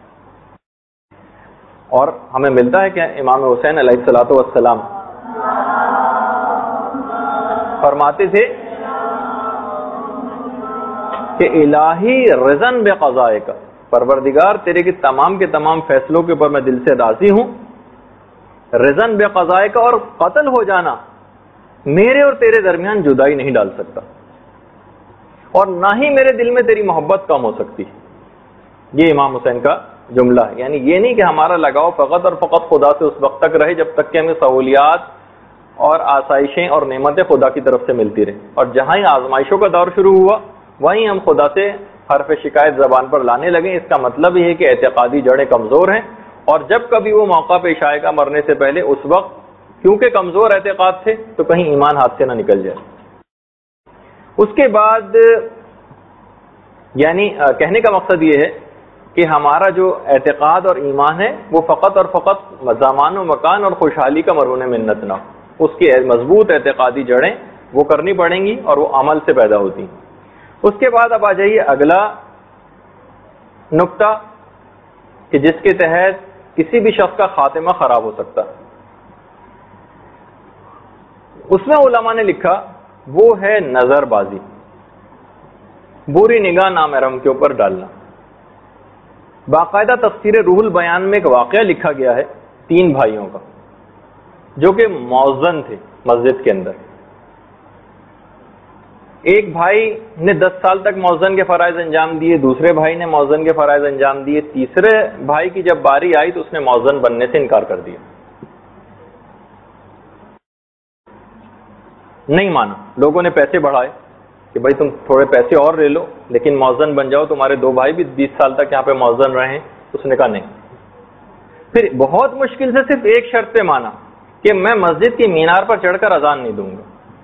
اور ہمیں ملتا ہے کہ امام حسین علیہ الصلوۃ والسلام فرماتے تھے کہ الہی رضن بقضائک، پروردگار تیرے کے تمام فیصلوں کے اوپر میں دل سے راضی ہوں. رضن بقضائک، اور قتل ہو جانا میرے اور تیرے درمیان جدائی نہیں ڈال سکتا اور نہ ہی میرے دل میں تیری محبت کم ہو سکتی. یہ امام حسین کا جملہ ہے. یعنی یہ نہیں کہ ہمارا لگاؤ فقط اور فقط خدا سے اس وقت تک رہے جب تک کہ ہمیں سہولیات اور آسائشیں اور نعمتیں خدا کی طرف سے ملتی رہیں، اور جہاں ہی آزمائشوں کا دور شروع ہوا وہیں ہم خدا سے حرف شکایت زبان پر لانے لگیں، اس کا مطلب یہ ہے کہ اعتقادی جڑیں کمزور ہیں، اور جب کبھی وہ موقع پیش آئے گا مرنے سے پہلے، اس وقت کیونکہ کمزور اعتقاد تھے تو کہیں ایمان ہاتھ سے نہ نکل جائے۔ اس کے بعد یعنی کہنے کا مقصد یہ ہے کہ ہمارا جو اعتقاد اور ایمان ہے وہ فقط اور فقط زمان و مکان اور خوشحالی کا مرہون منت نہ ہو، اس کی مضبوط اعتقادی جڑیں وہ کرنی پڑیں گی اور وہ عمل سے پیدا ہوتی ہیں۔ اس کے بعد اب آ جائیے اگلا نقطہ کہ جس کے تحت کسی بھی شخص کا خاتمہ خراب ہو سکتا، اس میں علماء نے لکھا وہ ہے نظر بازی، بری نگاہ نامحرم کے اوپر ڈالنا۔ باقاعدہ تفسیر روح البیان میں ایک واقعہ لکھا گیا ہے 3 بھائیوں کا جو کہ مؤذن تھے مسجد کے اندر۔ ایک بھائی نے 10 سال تک مؤذن کے فرائض انجام دیے، دوسرے بھائی نے مؤذن کے فرائض انجام دیے، تیسرے بھائی کی جب باری آئی تو اس نے مؤذن بننے سے انکار کر دیا، نہیں مانا۔ لوگوں نے پیسے بڑھائے کہ بھائی تم تھوڑے پیسے اور لے لو لیکن مؤذن بن جاؤ، تمہارے 2 بھائی بھی 20 سال تک یہاں پہ مؤذن رہے ہیں۔ اس نے کہا نہیں۔ پھر بہت مشکل سے صرف ایک شرط پہ مانا کہ میں مسجد کی مینار پر چڑھ کر اذان نہیں دوں گا۔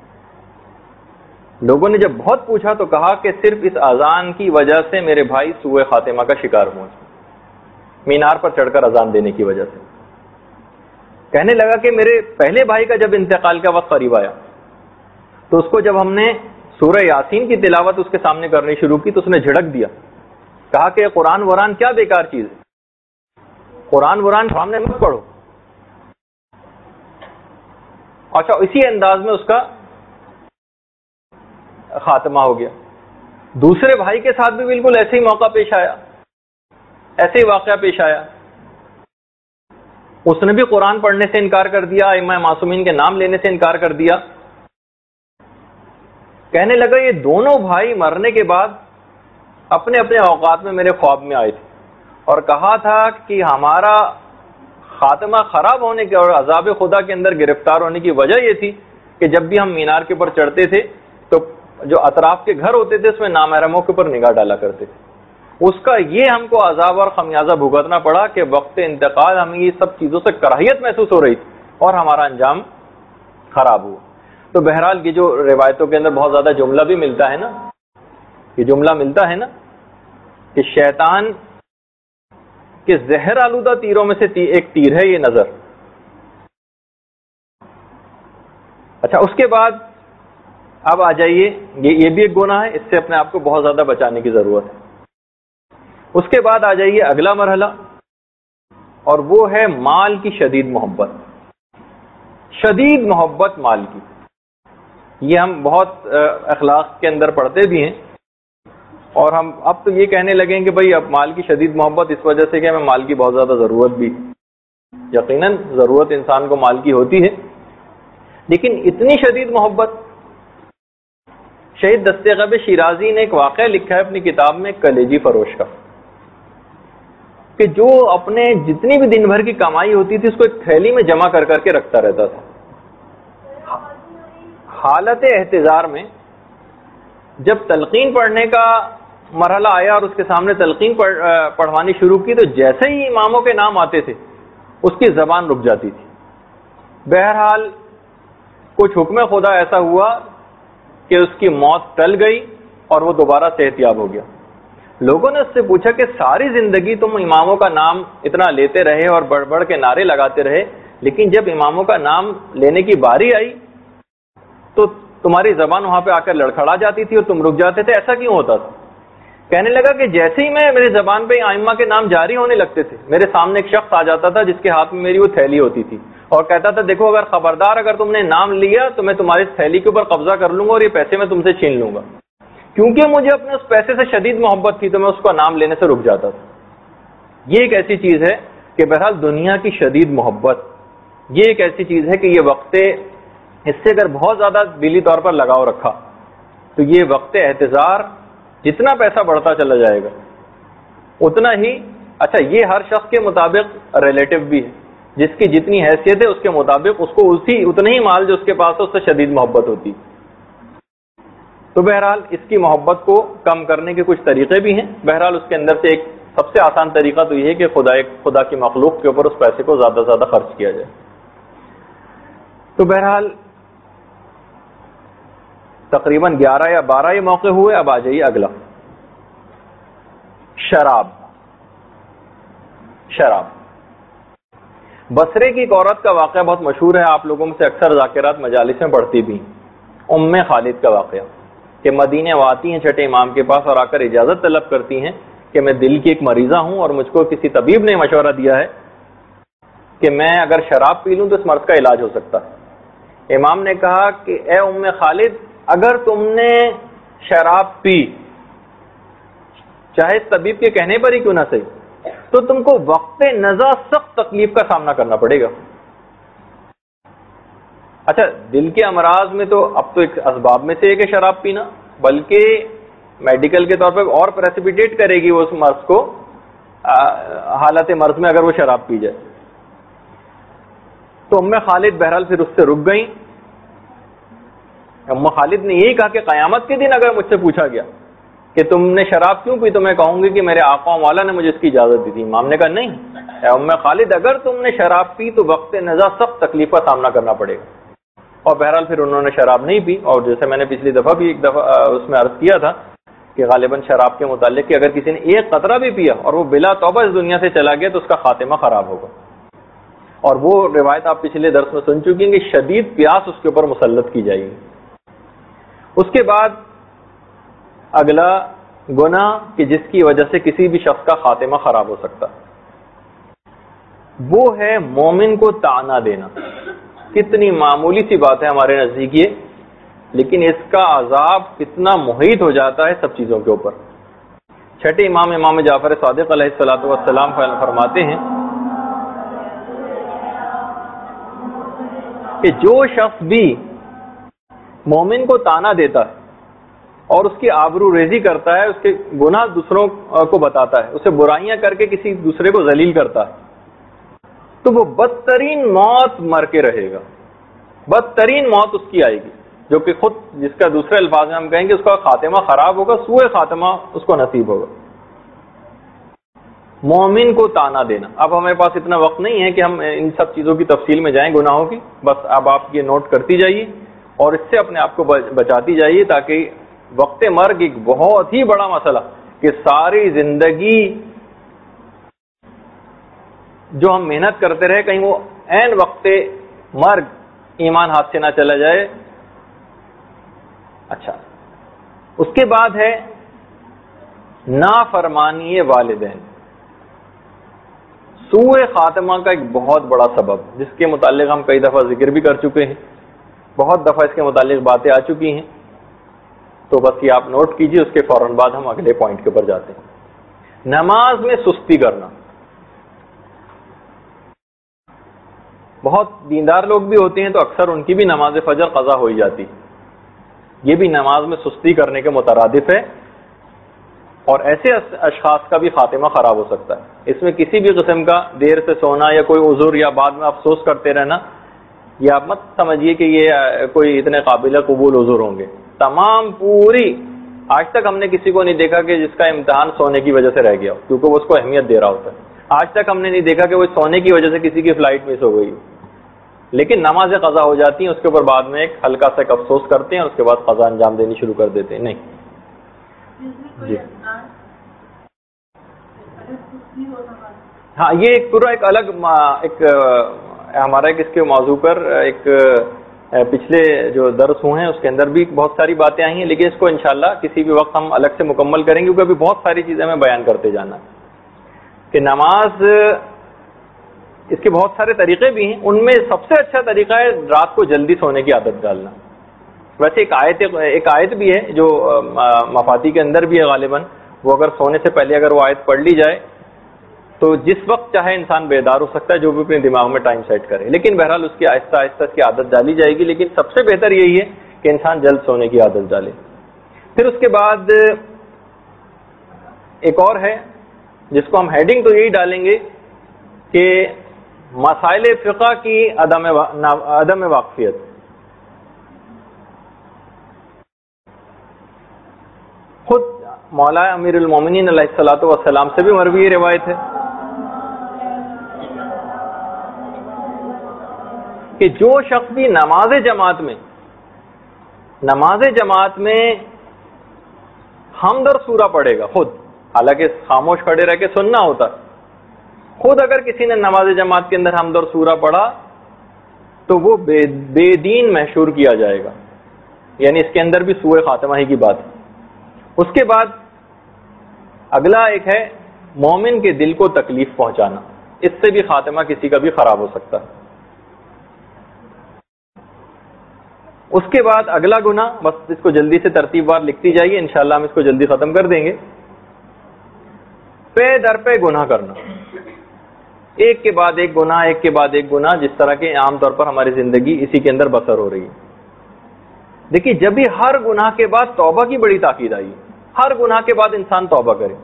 لوگوں نے جب بہت پوچھا تو کہا کہ صرف اس اذان کی وجہ سے میرے بھائی سوء خاتمہ کا شکار ہوئے، مینار پر چڑھ کر اذان دینے کی وجہ سے۔ کہنے لگا کہ میرے پہلے بھائی کا جب انتقال کا وقت قریب آیا تو اس کو جب ہم نے سورہ یاسین کی تلاوت اس کے سامنے کرنی شروع کی تو اس نے جھڑک دیا، کہا کہ قرآن وران کیا بیکار چیز ہے، قرآن وران سامنے مت پڑھو۔ اچھا، اسی انداز میں اس کا خاتمہ ہو گیا۔ دوسرے بھائی کے ساتھ بھی بالکل ایسے ہی موقع پیش آیا، ایسے ہی واقعہ پیش آیا، اس نے بھی قرآن پڑھنے سے انکار کر دیا، ائمہ معصومین کے نام لینے سے انکار کر دیا۔ کہنے لگا یہ دونوں بھائی مرنے کے بعد اپنے اپنے اوقات میں میرے خواب میں آئے تھے اور کہا تھا کہ ہمارا خاتمہ خراب ہونے کے اور عذاب خدا کے اندر گرفتار ہونے کی وجہ یہ تھی کہ جب بھی ہم مینار کے اوپر چڑھتے تھے تو جو اطراف کے گھر ہوتے تھے اس میں نامحرموں کے اوپر نگاہ ڈالا کرتے تھے، اس کا یہ ہم کو عذاب اور خمیازہ بھگتنا پڑا کہ وقت انتقال ہمیں یہ سب چیزوں سے کراہیت محسوس ہو رہی تھی اور ہمارا انجام خراب ہوا۔ تو بہرحال یہ جو روایتوں کے اندر بہت زیادہ جملہ بھی ملتا ہے نا، یہ جملہ ملتا ہے نا کہ شیطان کے زہر آلودہ تیروں میں سے ایک تیر ہے یہ نظر۔ اچھا، اس کے بعد اب آ جائیے، یہ بھی ایک گناہ ہے، اس سے اپنے آپ کو بہت زیادہ بچانے کی ضرورت ہے۔ اس کے بعد آ جائیے اگلا مرحلہ، اور وہ ہے مال کی شدید محبت، شدید محبت مال کی۔ یہ ہم بہت اخلاق کے اندر پڑھتے بھی ہیں، اور ہم اب تو یہ کہنے لگیں کہ بھئی اب مال کی شدید محبت اس وجہ سے کہ ہمیں مال کی بہت زیادہ ضرورت بھی، یقیناً ضرورت انسان کو مال کی ہوتی ہے، لیکن اتنی شدید محبت۔ شہید دستغیب شیرازی نے ایک واقعہ لکھا ہے اپنی کتاب میں کلیجی فروش کا، کہ جو اپنے جتنی بھی دن بھر کی کمائی ہوتی تھی اس کو ایک تھیلی میں جمع کر کے رکھتا رہتا تھا۔ حالت احتضار میں جب تلقین پڑھنے کا مرحلہ آیا اور اس کے سامنے تلقین پڑھوانی شروع کی تو جیسے ہی اماموں کے نام آتے تھے اس کی زبان رک جاتی تھی۔ بہرحال کچھ حکم خدا ایسا ہوا کہ اس کی موت ٹل گئی اور وہ دوبارہ صحت یاب ہو گیا۔ لوگوں نے اس سے پوچھا کہ ساری زندگی تم اماموں کا نام اتنا لیتے رہے اور بڑھ بڑھ کے نعرے لگاتے رہے، لیکن جب اماموں کا نام لینے کی باری آئی تو تمہاری زبان وہاں پہ آ کر لڑکھڑا جاتی تھی اور تم رک جاتے تھے، ایسا کیوں ہوتا تھا؟ کہنے لگا کہ جیسے ہی میری زبان پہ ائمہ کے نام جاری ہونے لگتے تھے میرے سامنے ایک شخص آ جاتا تھا جس کے ہاتھ میں میری وہ تھیلی ہوتی تھی اور کہتا تھا دیکھو اگر خبردار اگر تم نے نام لیا تو میں تمہاری تھیلی کے اوپر قبضہ کر لوں گا اور یہ پیسے میں تم سے چھین لوں گا۔ کیونکہ مجھے اپنے اس پیسے سے شدید محبت تھی تو میں اس کا نام لینے سے رک جاتا تھا۔ یہ ایک ایسی چیز ہے کہ بہرحال دنیا کی شدید محبت، یہ ایک ایسی چیز ہے کہ یہ وقت اس سے اگر بہت زیادہ دلی طور پر لگاؤ رکھا تو یہ وقت احتضار جتنا پیسا بڑھتا چلا جائے گا اتنا ہی اچھا، یہ ہر شخص کے مطابق ریلیٹو بھی ہے، جس کی جتنی حیثیت ہے اس کے مطابق اس کو اتنا ہی مال جو اس کے پاس ہے اس سے شدید محبت ہوتی۔ تو بہرحال اس کی محبت کو کم کرنے کے کچھ طریقے بھی ہیں. بہرحال اس کے اندر سے ایک سب سے آسان طریقہ تو یہ ہے کہ خدا کی مخلوق کے اوپر اس پیسے کو زیادہ سے زیادہ خرچ کیا جائے. تو بہرحال تقریباً 11 یا 12 یہ موقع ہوئے. اب آ جائیے اگلا، شراب. بصرے کی ایک عورت کا واقعہ بہت مشہور ہے، آپ لوگوں میں سے اکثر ذاکرات مجالس میں پڑھتی بھی. ام خالد کا واقعہ کہ مدینے وہ آتی ہیں چھٹے امام کے پاس اور آ کر اجازت طلب کرتی ہیں کہ میں دل کی ایک مریضہ ہوں اور مجھ کو کسی طبیب نے مشورہ دیا ہے کہ میں اگر شراب پی لوں تو اس مرض کا علاج ہو سکتا ہے. امام نے کہا کہ اے ام خالد، اگر تم نے شراب پی، چاہے طبیب کے کہنے پر ہی کیوں نہ صحیح، تو تم کو وقت نزا سخت تکلیف کا سامنا کرنا پڑے گا. اچھا، دل کے امراض میں تو اب تو ایک اسباب میں سے ہے کہ شراب پینا، بلکہ میڈیکل کے طور پہ اور پریسیپیٹیٹ کرے گی وہ اس مرض کو حالت مرض میں اگر وہ شراب پی جائے. تو ام خالد بہرحال پھر اس سے رک گئیں. ام خالد نے یہی کہا کہ قیامت کے دن اگر مجھ سے پوچھا گیا کہ تم نے شراب کیوں پی تو میں کہوں گی کہ میرے آقا و مولا نے مجھے اس کی اجازت دی تھی. امام نے کہا نہیں اے ام خالد، اگر تم نے شراب پی تو وقت نزا سخت تکلیف کا سامنا کرنا پڑے گا. اور بہرحال پھر انہوں نے شراب نہیں پی. اور جیسے میں نے پچھلی دفعہ بھی ایک دفعہ اس میں عرض کیا تھا کہ غالباً شراب کے متعلق کہ اگر کسی نے ایک قطرہ بھی پیا اور وہ بلا توبہ اس دنیا سے چلا گیا تو اس کا خاتمہ خراب ہوگا. اور وہ روایت آپ پچھلے درس میں سن چکی ہیں کہ شدید پیاس اس کے اوپر مسلط کی جائے گی. اس کے بعد اگلا گناہ کہ جس کی وجہ سے کسی بھی شخص کا خاتمہ خراب ہو سکتا، وہ ہے مومن کو طعنہ دینا. کتنی معمولی سی بات ہے ہمارے نزدیک یہ، لیکن اس کا عذاب کتنا محیط ہو جاتا ہے سب چیزوں کے اوپر. چھٹے امام جعفر صادق علیہ الصلوۃ والسلام فرماتے ہیں کہ جو شخص بھی مومن کو طعنہ دیتا ہے اور اس کی آبرو ریزی کرتا ہے، اس کے گناہ دوسروں کو بتاتا ہے، اسے برائیاں کر کے کسی دوسرے کو ذلیل کرتا ہے، تو وہ بدترین موت مر کے رہے گا. بدترین موت اس کی آئے گی، جو کہ خود جس کا دوسرے الفاظ میں ہم کہیں گے اس کا خاتمہ خراب ہوگا، سوء خاتمہ اس کو نصیب ہوگا. مومن کو طعنہ دینا. اب ہمارے پاس اتنا وقت نہیں ہے کہ ہم ان سب چیزوں کی تفصیل میں جائیں گناہوں کی، بس اب آپ یہ نوٹ کرتی جائیے اور اس سے اپنے آپ کو بچاتی جائیے، تاکہ وقت مرگ ایک بہت ہی بڑا مسئلہ کہ ساری زندگی جو ہم محنت کرتے رہے کہیں وہ عین وقت مرگ ایمان ہاتھ سے نہ چلا جائے. اچھا، اس کے بعد ہے نافرمانی والدین. سوء خاتمہ کا ایک بہت بڑا سبب جس کے متعلق ہم کئی دفعہ ذکر بھی کر چکے ہیں، بہت دفعہ اس کے متعلق باتیں آ چکی ہیں. تو بس یہ آپ نوٹ کیجئے، اس کے فوراً بعد ہم اگلے پوائنٹ کے اوپر جاتے ہیں. نماز میں سستی کرنا. بہت دیندار لوگ بھی ہوتے ہیں تو اکثر ان کی بھی نماز فجر قضا ہو ہی جاتی. یہ بھی نماز میں سستی کرنے کے مترادف ہے، اور ایسے اشخاص کا بھی خاتمہ خراب ہو سکتا ہے. اس میں کسی بھی قسم کا دیر سے سونا یا کوئی عذر یا بعد میں افسوس کرتے رہنا، یہ آپ مت سمجھیے کہ یہ کوئی اتنے قابل قبول عذر ہوں گے. تمام پوری آج تک ہم نے کسی کو نہیں دیکھا کہ جس کا امتحان سونے کی وجہ سے رہ گیا، کیونکہ وہ اس کو اہمیت دے رہا ہوتا ہے. آج تک ہم نے نہیں دیکھا کہ وہ سونے کی وجہ سے کسی کی فلائٹ مس ہو گئی، لیکن نمازیں قضا ہو جاتی ہیں، اس کے اوپر بعد میں ایک ہلکا سا افسوس کرتے ہیں اور اس کے بعد قضا انجام دینی شروع کر دیتے ہیں. نہیں جی ہاں، یہ ایک پورا ایک الگ ایک ہمارا ایک اس کے موضوع پر ایک پچھلے جو درس ہوئے ہیں اس کے اندر بھی بہت ساری باتیں آئی ہیں، لیکن اس کو انشاءاللہ کسی بھی وقت ہم الگ سے مکمل کریں گے، کیونکہ ابھی بہت ساری چیزیں ہمیں بیان کرتے جانا ہے کہ نماز اس کے بہت سارے طریقے بھی ہیں. ان میں سب سے اچھا طریقہ ہے رات کو جلدی سونے کی عادت ڈالنا. ویسے ایک آیت بھی ہے جو مفاتی کے اندر بھی ہے غالباً، وہ اگر سونے سے پہلے اگر وہ آیت پڑھ لی جائے تو جس وقت چاہے انسان بیدار ہو سکتا ہے، جو بھی اپنے دماغ میں ٹائم سیٹ کرے. لیکن بہرحال اس کی آہستہ آہستہ اس کی عادت ڈالی جائے گی، لیکن سب سے بہتر یہی ہے کہ انسان جلد سونے کی عادت ڈالے. پھر اس کے بعد ایک اور ہے جس کو ہم ہیڈنگ تو یہی ڈالیں گے کہ مسائل فقہ کی عدم واقفیت. مولا امیر المومنین علیہ الصلوۃ والسلام سے بھی مروی روایت ہے کہ جو شخص بھی نماز جماعت میں حمد اور سورہ پڑھے گا خود، حالانکہ خاموش کھڑے رہ کے سننا ہوتا، خود اگر کسی نے نماز جماعت کے اندر حمد اور سورہ پڑھا تو وہ بے دین محشور کیا جائے گا، یعنی اس کے اندر بھی سوء خاتمہ ہی کی بات ہے۔ اس کے بعد اگلا ایک ہے مومن کے دل کو تکلیف پہنچانا، اس سے بھی خاتمہ کسی کا بھی خراب ہو سکتا ہے۔ اس کے بعد اگلا گناہ، بس اس کو جلدی سے ترتیب وار لکھتی جائیے، انشاءاللہ ہم اس کو جلدی ختم کر دیں گے۔ پے در پہ گناہ کرنا، ایک کے بعد ایک گناہ، ایک کے بعد ایک گناہ، جس طرح کے عام طور پر ہماری زندگی اسی کے اندر بسر ہو رہی ہے۔ دیکھیے جب بھی ہر گناہ کے بعد توبہ کی بڑی تاکید آئی، ہر گناہ کے بعد انسان توبہ کرے،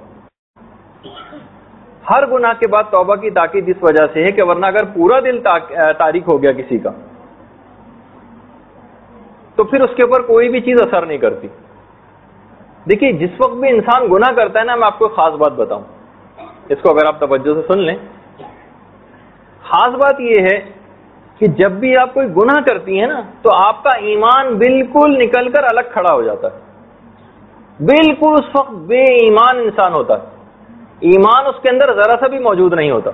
ہر گناہ کے بعد توبہ کی تاکید اس وجہ سے ہے کہ ورنہ اگر پورا دل تاریک ہو گیا کسی کا تو پھر اس کے اوپر کوئی بھی چیز اثر نہیں کرتی۔ دیکھیے جس وقت بھی انسان گناہ کرتا ہے نا، میں آپ کو خاص بات بتاؤں، اس کو اگر آپ توجہ سے سن لیں، خاص بات یہ ہے کہ جب بھی آپ کوئی گناہ کرتی ہیں نا تو آپ کا ایمان بالکل نکل کر الگ کھڑا ہو جاتا ہے، بالکل اس وقت بے ایمان انسان ہوتا ہے، ایمان اس کے اندر ذرا سا بھی موجود نہیں ہوتا۔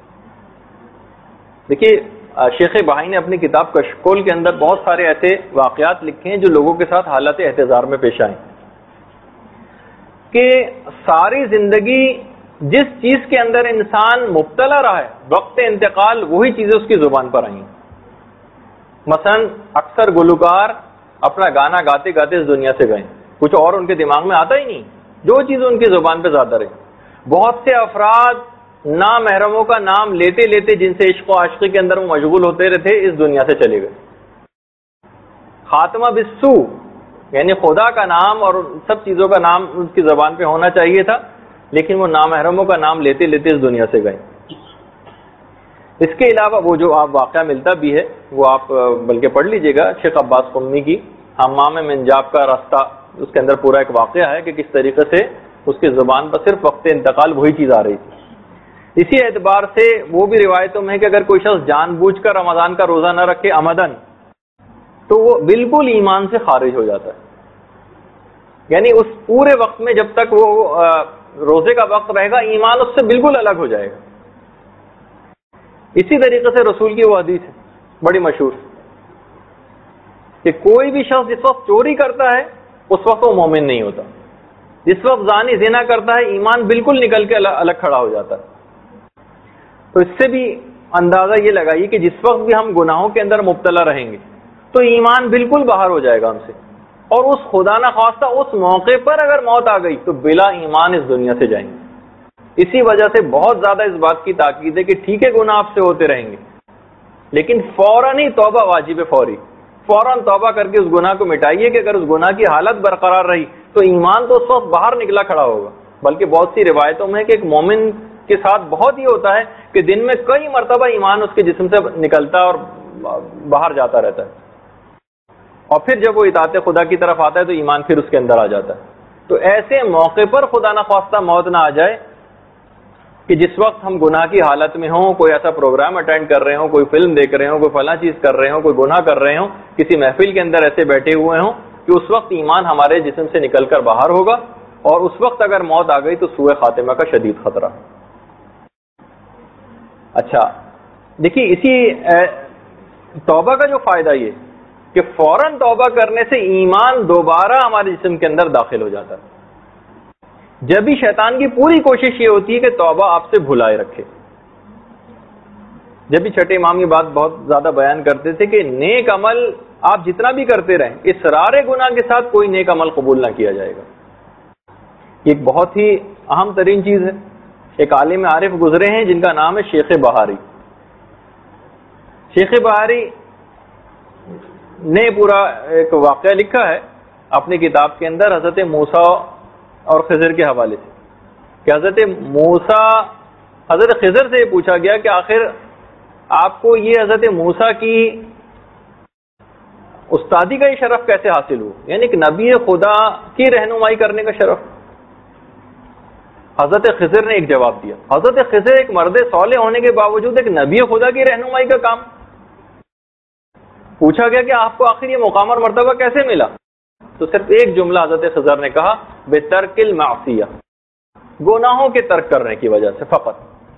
دیکھیے شیخ بہائی نے اپنی کتاب کشکول کے اندر بہت سارے ایسے واقعات لکھے ہیں جو لوگوں کے ساتھ حالت احتضار میں پیش آئے کہ ساری زندگی جس چیز کے اندر انسان مبتلا رہا ہے وقت انتقال وہی چیزیں اس کی زبان پر آئیں۔ مثلا اکثر گلوکار اپنا گانا گاتے گاتے اس دنیا سے گئے، کچھ اور ان کے دماغ میں آتا ہی نہیں، جو چیز ان کی زبان پہ زیادہ رہی۔ بہت سے افراد نامحرموں کا نام لیتے لیتے جن سے عشق و عاشقی کے اندر وہ مشغول ہوتے رہے اس دنیا سے چلے گئے۔ خاتمہ بالسو، یعنی خدا کا نام اور سب چیزوں کا نام اس کی زبان پہ ہونا چاہیے تھا، لیکن وہ نامحرموں کا نام لیتے لیتے اس دنیا سے گئے۔ اس کے علاوہ وہ جو آپ واقعہ ملتا بھی ہے وہ آپ بلکہ پڑھ لیجئے گا، شیخ عباس قمی کی حمام منجاب کا راستہ، اس کے اندر پورا ایک واقعہ ہے کہ کس طریقے سے اس کی زبان پر صرف وقت انتقال وہی چیز آ رہی تھی۔ اسی اعتبار سے وہ بھی روایتوں میں ہے کہ اگر کوئی شخص جان بوجھ کر رمضان کا روزہ نہ رکھے عمدن تو وہ بالکل ایمان سے خارج ہو جاتا ہے، یعنی اس پورے وقت میں جب تک وہ روزے کا وقت رہے گا ایمان اس سے بالکل الگ ہو جائے گا۔ اسی طریقے سے رسول کی وہ حدیث ہے بڑی مشہور کہ کوئی بھی شخص جس وقت چوری کرتا ہے اس وقت وہ مومن نہیں ہوتا، جس وقت زانی زنا کرتا ہے ایمان بالکل نکل کے الگ کھڑا ہو جاتا ہے۔ تو اس سے بھی اندازہ یہ لگائیے کہ جس وقت بھی ہم گناہوں کے اندر مبتلا رہیں گے تو ایمان بالکل باہر ہو جائے گا ہم سے، اور اس خدا نخواستہ اس موقع پر اگر موت آ گئی تو بلا ایمان اس دنیا سے جائیں گے۔ اسی وجہ سے بہت زیادہ اس بات کی تاکید ہے کہ ٹھیک ہے گناہ آپ سے ہوتے رہیں گے لیکن فوراً ہی توبہ واجب فوری، فوراً توبہ کر کے اس گناہ کو مٹائیے کہ اگر اس گناہ کی حالت برقرار رہی تو ایمان تو اس وقت باہر نکلا کھڑا ہوگا۔ بلکہ بہت سی روایتوں میں ہے کہ ایک مومن کے ساتھ بہت ہی ہوتا ہے کہ دن میں کئی مرتبہ ایمان اس کے جسم سے نکلتا ہے اور باہر جاتا رہتا ہے، اور پھر جب وہ اطاعت خدا کی طرف آتا ہے تو ایمان پھر اس کے اندر آ جاتا ہے۔ تو ایسے موقع پر خدا نخواستہ موت نہ آ جائے کہ جس وقت ہم گناہ کی حالت میں ہوں، کوئی ایسا پروگرام اٹینڈ کر رہے ہوں، کوئی فلم دیکھ رہے ہوں، کوئی فلاں چیز کر رہے ہوں، کوئی گناہ کر رہے ہوں، کسی محفل کے اندر ایسے بیٹھے ہوئے ہوں کہ اس وقت ایمان ہمارے جسم سے نکل کر باہر ہوگا، اور اس وقت اگر موت آ گئی تو سوء خاتمہ کا شدید خطرہ۔ اچھا دیکھیے اسی توبہ کا جو فائدہ یہ کہ فوراً توبہ کرنے سے ایمان دوبارہ ہمارے جسم کے اندر داخل ہو جاتا ہے۔ جب بھی شیطان کی پوری کوشش یہ ہوتی ہے کہ توبہ آپ سے بھلائے رکھے۔ جب بھی چھٹے امام کی بات بہت زیادہ بیان کرتے تھے کہ نیک عمل آپ جتنا بھی کرتے رہیں اصرار گناہ کے ساتھ کوئی نیک عمل قبول نہ کیا جائے گا۔ یہ ایک بہت ہی اہم ترین چیز ہے۔ ایک عالم عارف گزرے ہیں جن کا نام ہے شیخ بہاری۔ شیخ بہاری نے پورا ایک واقعہ لکھا ہے اپنی کتاب کے اندر حضرت موسیٰ اور خضر کے حوالے سے کہ حضرت خضر سے یہ پوچھا گیا کہ آخر آپ کو یہ حضرت موسیٰ کی استادی کا یہ شرف کیسے حاصل ہو، یعنی کہ نبی خدا کی رہنمائی کرنے کا شرف۔ حضرت خضر نے ایک جواب دیا. حضرت خضر ایک مرد صالح ہونے کے باوجود ایک نبی خدا کی رہنمائی کا کام. پوچھا گیا کہ آپ کو آخر یہ مقام اور مرتبہ کیسے ملا؟ تو صرف ایک جملہ حضرت خضر نے کہا، بترک المعصیہ، گناہوں کے ترک کرنے کی وجہ سے فقط.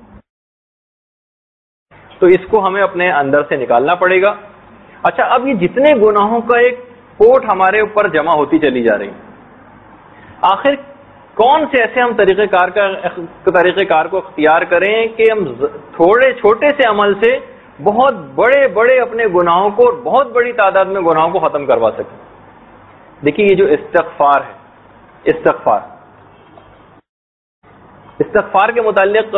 تو اس کو ہمیں اپنے اندر سے نکالنا پڑے گا. اچھا، اب یہ جتنے گناہوں کا ایک کوٹ ہمارے اوپر جمع ہوتی چلی جا رہی، آخر کون سے ایسے ہم طریقہ کار کو اختیار کریں کہ ہم تھوڑے چھوٹے سے عمل سے بہت بڑے بڑے اپنے گناہوں کو، بہت بڑی تعداد میں گناہوں کو ختم کروا سکیں؟ دیکھیے، یہ جو استغفار ہے، استغفار کے متعلق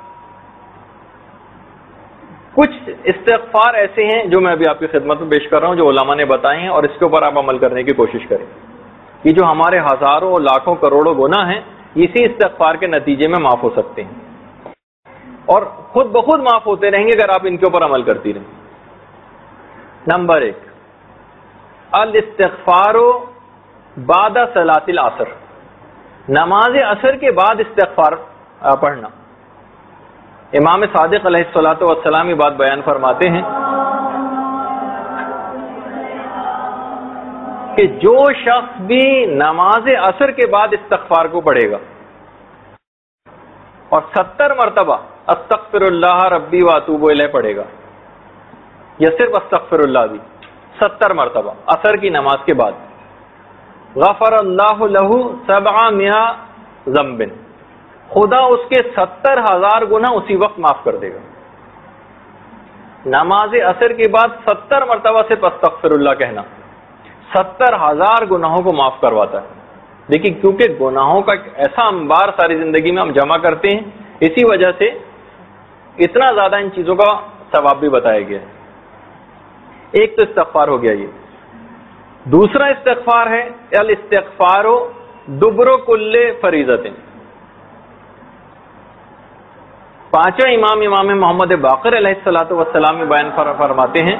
کچھ استغفار ایسے ہیں جو میں ابھی آپ کی خدمت میں پیش کر رہا ہوں، جو علماء نے بتائے ہیں، اور اس کے اوپر آپ عمل کرنے کی کوشش کریں. یہ جو ہمارے ہزاروں لاکھوں کروڑوں گناہ ہیں، اسی استغفار کے نتیجے میں معاف ہو سکتے ہیں، اور خود بخود معاف ہوتے رہیں گے اگر آپ ان کے اوپر عمل کرتی رہیں. نمبر 1، الاستغفار بعد صلاۃ العصر، نماز عصر کے بعد استغفار پڑھنا. امام صادق علیہ الصلوۃ والسلام یہ بات بیان فرماتے ہیں کہ جو شخص بھی نماز عصر کے بعد استغفار کو پڑھے گا اور 70 مرتبہ استغفر اللہ ربی واتوب الیہ پڑھے گا، یا صرف استغفر اللہ بھی 70 مرتبہ عصر کی نماز کے بعد، غفر اللہ لہ 700 ذنب، خدا اس کے 70,000 گناہ اسی وقت معاف کر دے گا. نماز عصر کے بعد 70 مرتبہ سے استغفر اللہ کہنا 70,000 گناہوں کو معاف کرواتا ہے. دیکھیں، کیونکہ گناہوں کا ایک ایسا انبار ساری زندگی میں ہم جمع کرتے ہیں، اسی وجہ سے اتنا زیادہ ان چیزوں کا ثواب بھی بتایا گیا ہے. ایک تو استغفار ہو گیا. یہ دوسرا استغفار ہے الاستغفار دبر کل فریضۃ. پانچویں امام محمد باقر علیہ الصلوۃ والسلام میں بیان فرماتے ہیں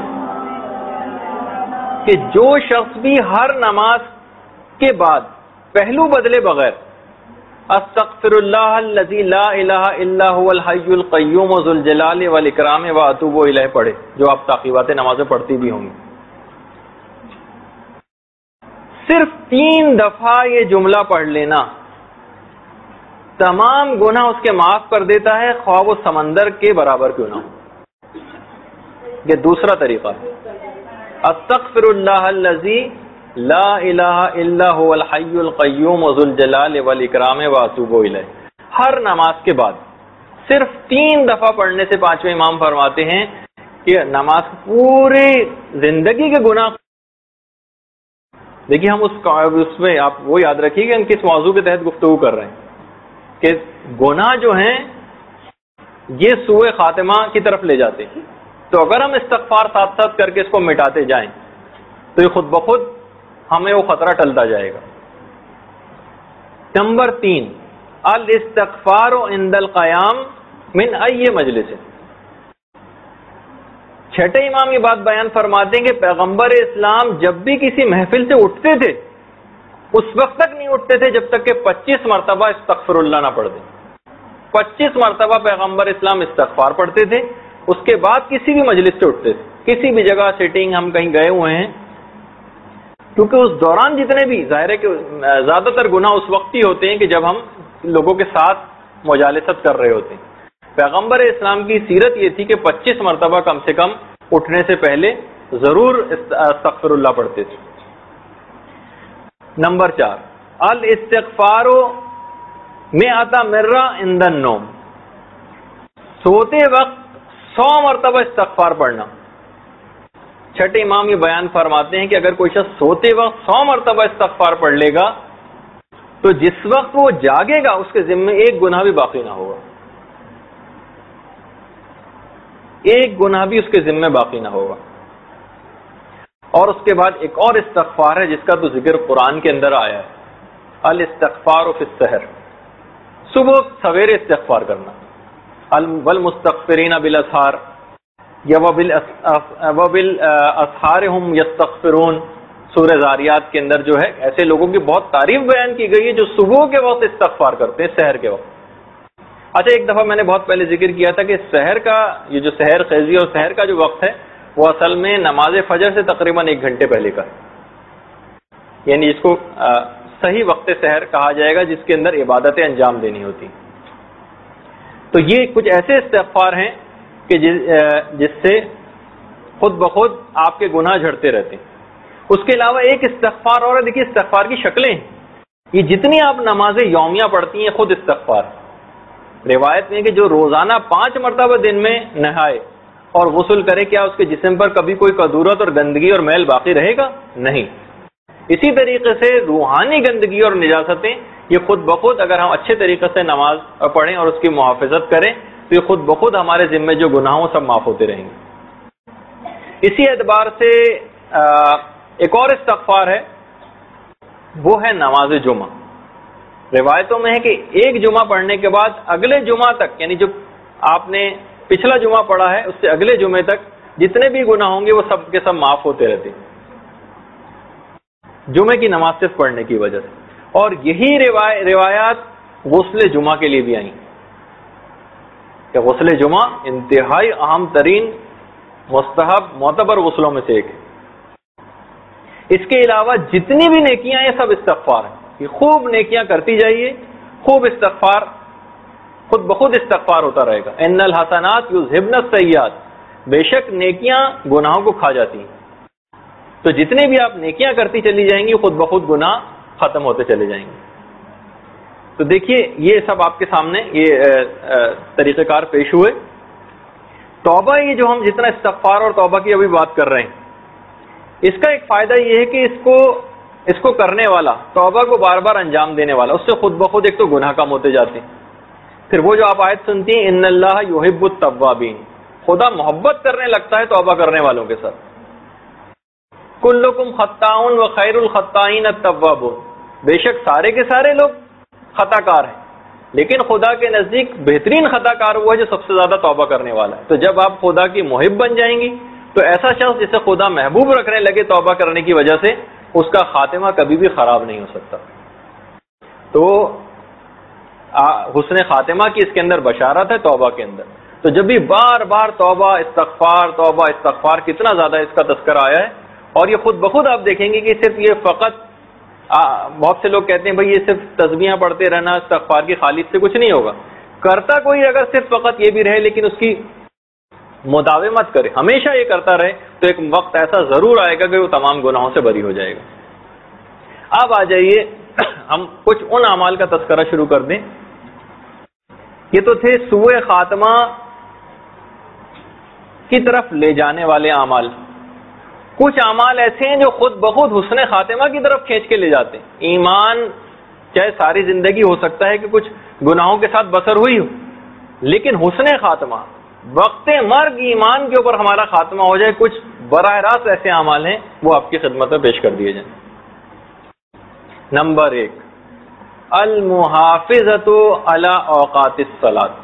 کہ جو شخص بھی ہر نماز کے بعد پہلو بدلے بغیر استغفر اللہ الذی لا الہ الا هو الحی القیوم ذو الجلال والاکرام واتوب الیہ پڑھے، جو آپ تعقیبات نمازیں پڑھتی بھی ہوں گی، صرف 3 دفعہ یہ جملہ پڑھ لینا تمام گناہ اس کے معاف کر دیتا ہے، خواہ وہ سمندر کے برابر کیوں نہ ہو. یہ دوسرا طریقہ ہے، استغفر اللہ الذی لا الہ الا هو الحی القیوم ذو الجلال والاکرام واتوب الیہ. ہر نماز کے بعد صرف 3 دفعہ پڑھنے سے پانچویں امام فرماتے ہیں کہ نماز پوری زندگی کے گناہ. دیکھیے، ہم اس میں آپ وہ یاد رکھیے کہ ہم کس موضوع کے تحت گفتگو کر رہے ہیں کہ گناہ جو ہیں یہ سوء خاتمہ کی طرف لے جاتے ہیں. تو اگر ہم استغفار ساتھ ساتھ کر کے اس کو مٹاتے جائیں تو یہ خود بخود ہمیں وہ خطرہ ٹلتا جائے گا. نمبر 3، الاستغفار عند القیام من ای مجلس. چھٹے امام یہ بات بیان فرماتے ہیں کہ پیغمبر اسلام جب بھی کسی محفل سے اٹھتے تھے اس وقت تک نہیں اٹھتے تھے جب تک کہ 25 مرتبہ استغفر اللہ نہ پڑھ دیں. 25 مرتبہ پیغمبر اسلام استغفار پڑھتے تھے، اس کے بعد کسی بھی مجلس سے اٹھتے تھے. کسی بھی جگہ سیٹنگ ہم کہیں گئے ہوئے ہیں، کیونکہ اس دوران جتنے بھی ظاہر ہے کہ زیادہ تر گناہ اس وقت ہی ہوتے ہیں کہ جب ہم لوگوں کے ساتھ مجالست کر رہے ہوتے ہیں. پیغمبر اسلام کی سیرت یہ تھی کہ 25 مرتبہ کم سے کم اٹھنے سے پہلے ضرور استغفر اللہ پڑھتے تھے. نمبر 4، الاستغفار 100 مرہ عند النوم. سوتے وقت 100 مرتبہ استغفار پڑھنا. چھٹے امام یہ بیان فرماتے ہیں کہ اگر کوئی شخص سوتے وقت 100 مرتبہ استغفار پڑھ لے گا تو جس وقت وہ جاگے گا اس کے ذمے ایک گناہ بھی باقی نہ ہوگا. ایک گناہ بھی اس کے ذمے باقی نہ ہوگا. اور اس کے بعد ایک اور استغفار ہے جس کا تو ذکر قرآن کے اندر آیا ہے، الاستغفار فی السحر. صبح سویرے استغفار کرنا. والمستغفرین بالاسحار یا وبالاسحار هم یستغفرون. سورہ زاریات کے اندر جو ہے ایسے لوگوں کی بہت تعریف بیان کی گئی ہے جو صبح کے وقت استغفار کرتے ہیں، سحر کے وقت. اچھا، ایک دفعہ میں نے بہت پہلے ذکر کیا تھا کہ سحر کا یہ جو سحر خیزی اور سحر کا جو وقت ہے وہ اصل میں نماز فجر سے تقریباً 1 گھنٹے پہلے کا ہے، یعنی جس کو صحیح وقت سحر کہا جائے گا، جس کے اندر عبادتیں انجام دینی ہوتی. تو یہ کچھ ایسے استغفار ہیں کہ جس سے خود بخود آپ کے گناہ جھڑتے رہتے ہیں. اس کے علاوہ ایک استغفار اور ہے، دیکھیے استغفار کی شکلیں، یہ جتنی آپ نمازیں یومیہ پڑھتی ہیں خود استغفار. روایت میں کہ جو روزانہ 5 مرتبہ دن میں نہائے اور غسل کرے، کیا اس کے جسم پر کبھی کوئی کدورت اور گندگی اور میل باقی رہے گا؟ نہیں. اسی طریقے سے روحانی گندگی اور نجاستیں یہ خود بخود اگر ہم اچھے طریقے سے نماز پڑھیں اور اس کی محافظت کریں تو یہ خود بخود ہمارے ذمے جو گناہ ہوں سب معاف ہوتے رہیں گے. اسی اعتبار سے ایک اور استغفار ہے، وہ ہے نماز جمعہ. روایتوں میں ہے کہ ایک جمعہ پڑھنے کے بعد اگلے جمعہ تک، یعنی جو آپ نے پچھلا جمعہ پڑھا ہے اس سے اگلے جمعے تک جتنے بھی گناہ ہوں گے وہ سب کے سب معاف ہوتے رہتے ہیں، جمعے کی نماز صرف پڑھنے کی وجہ سے. اور یہی روایات غسل جمعہ کے لیے بھی آئیں کہ غسل جمعہ انتہائی اہم ترین مستحب معتبر غسلوں میں سے ایک ہے. اس کے علاوہ جتنی بھی نیکیاں ہیں سب استغفار ہیں، کہ خوب نیکیاں کرتی جائیے، خوب استغفار، خود بخود استغفار ہوتا رہے گا. ان الحسنات یذہبن السیئات، بے شک نیکیاں گناہوں کو کھا جاتی ہیں. تو جتنے بھی آپ نیکیاں کرتی چلی جائیں گی خود بخود گناہ ختم ہوتے چلے جائیں گے. تو دیکھیے یہ سب آپ کے سامنے یہ طریقہ کار پیش ہوئے. توبہ، یہ جو ہم جتنا استغفار اور توبہ کی ابھی بات کر رہے ہیں، اس کا ایک فائدہ یہ ہے کہ اس کو کرنے والا، توبہ کو بار بار انجام دینے والا، اس سے خود بخود ایک تو گناہ کم ہوتے جاتے ہیں. پھر وہ جو آپ آیت سنتی ہیں ان اللہ یحب التوابین، خدا محبت کرنے لگتا ہے توبہ کرنے والوں کے ساتھ. کلکم خطاؤن و خیر الخطائین التوابون، بے شک سارے کے سارے لوگ خطا کار ہیں لیکن خدا کے نزدیک بہترین خطا کار وہ ہے جو سب سے زیادہ توبہ کرنے والا ہے. تو جب آپ خدا کی محب بن جائیں گی تو ایسا شخص جسے خدا محبوب رکھنے لگے توبہ کرنے کی وجہ سے، اس کا خاتمہ کبھی بھی خراب نہیں ہو سکتا. تو حسن خاتمہ کی اس کے اندر بشارت ہے توبہ کے اندر. تو جب بھی بار بار توبہ استغفار کتنا زیادہ اس کا تذکرہ آیا ہے. اور یہ خود بخود آپ دیکھیں گے کہ صرف یہ فقط بہت سے لوگ کہتے ہیں بھائی یہ صرف تسبیحاں پڑھتے رہنا استغفار کی خالص سے کچھ نہیں ہوگا. کرتا کوئی اگر صرف فقط یہ بھی رہے لیکن اس کی مداومت کرے، ہمیشہ یہ کرتا رہے، تو ایک وقت ایسا ضرور آئے گا کہ وہ تمام گناہوں سے بری ہو جائے گا. اب آ جائیے ہم کچھ ان اعمال کا تذکرہ شروع کر دیں. یہ تو تھے سوء خاتمہ کی طرف لے جانے والے اعمال. کچھ اعمال ایسے ہیں جو خود بخود حسن خاتمہ کی طرف کھینچ کے لے جاتے ہیں. ایمان، چاہے ساری زندگی ہو سکتا ہے کہ کچھ گناہوں کے ساتھ بسر ہوئی ہو، لیکن حسن خاتمہ، وقت مرگ ایمان کے اوپر ہمارا خاتمہ ہو جائے، کچھ براہ راست ایسے اعمال ہیں وہ آپ کی خدمت میں پیش کر دیے جائیں. نمبر 1، المحافظۃ علی اوقات الصلاۃ،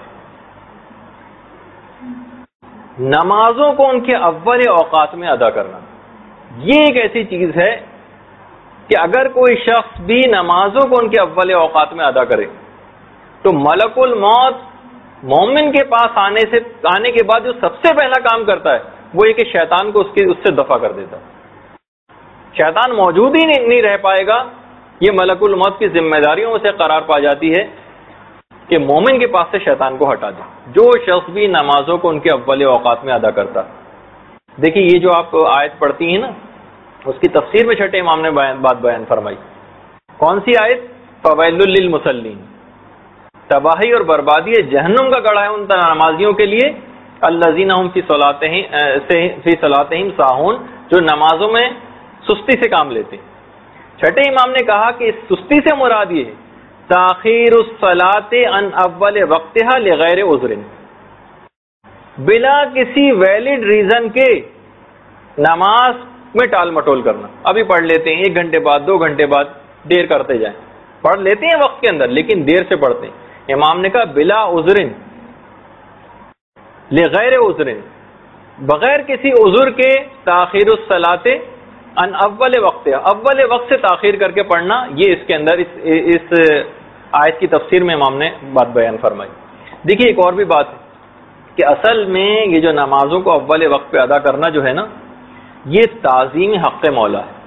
نمازوں کو ان کے اول اوقات میں ادا کرنا. یہ ایک ایسی چیز ہے کہ اگر کوئی شخص بھی نمازوں کو ان کے اول اوقات میں ادا کرے تو ملک الموت مومن کے پاس آنے کے بعد جو سب سے پہلا کام کرتا ہے وہ یہ کہ شیطان کو اس سے دفع کر دیتا. شیطان موجود ہی نہیں رہ پائے گا. یہ ملک الموت کی ذمہ داریوں میں سے قرار پا جاتی ہے کہ مومن کے پاس سے شیطان کو ہٹا دے. جو شخص بھی نمازوں کو ان کے اول اوقات میں ادا کرتا. دیکھیے یہ جو آپ آیت پڑھتی ہیں نا، اس کی تفسیر میں چھٹے امام نے بات بیان فرمائی. کون سی آیت؟ فویل للمصلین، تباہی اور بربادی جہنم کا گڑھا ہے ان نمازیوں کے لیے، الذین هم فی صلاتہم ساہون، جو نمازوں میں سستی سے کام لیتے ہیں. چھٹے امام نے کہا کہ اس سستی سے مراد یہ ہے تاخیر الصلاۃ عن اول وقتها لغیر عذر، بلا کسی ویلڈ ریزن کے نماز میں ٹال مٹول کرنا. ابھی پڑھ لیتے ہیں 1 گھنٹے بعد، 2 گھنٹے بعد، دیر کرتے جائیں. پڑھ لیتے ہیں وقت کے اندر لیکن دیر سے پڑھتے ہیں. امام نے کہا بلا عذرن، لغیر عذرن، بغیر کسی عذر کے تاخیر الصلاۃ ان اول وقت، اول وقت سے تاخیر کر کے پڑھنا. یہ اس کے اندر اس آیت کی تفسیر میں امام نے بات بیان فرمائی. دیکھیے ایک اور بھی بات ہے کہ اصل میں یہ جو نمازوں کو اول وقت پہ ادا کرنا جو ہے نا، یہ تعظیم حق مولا ہے،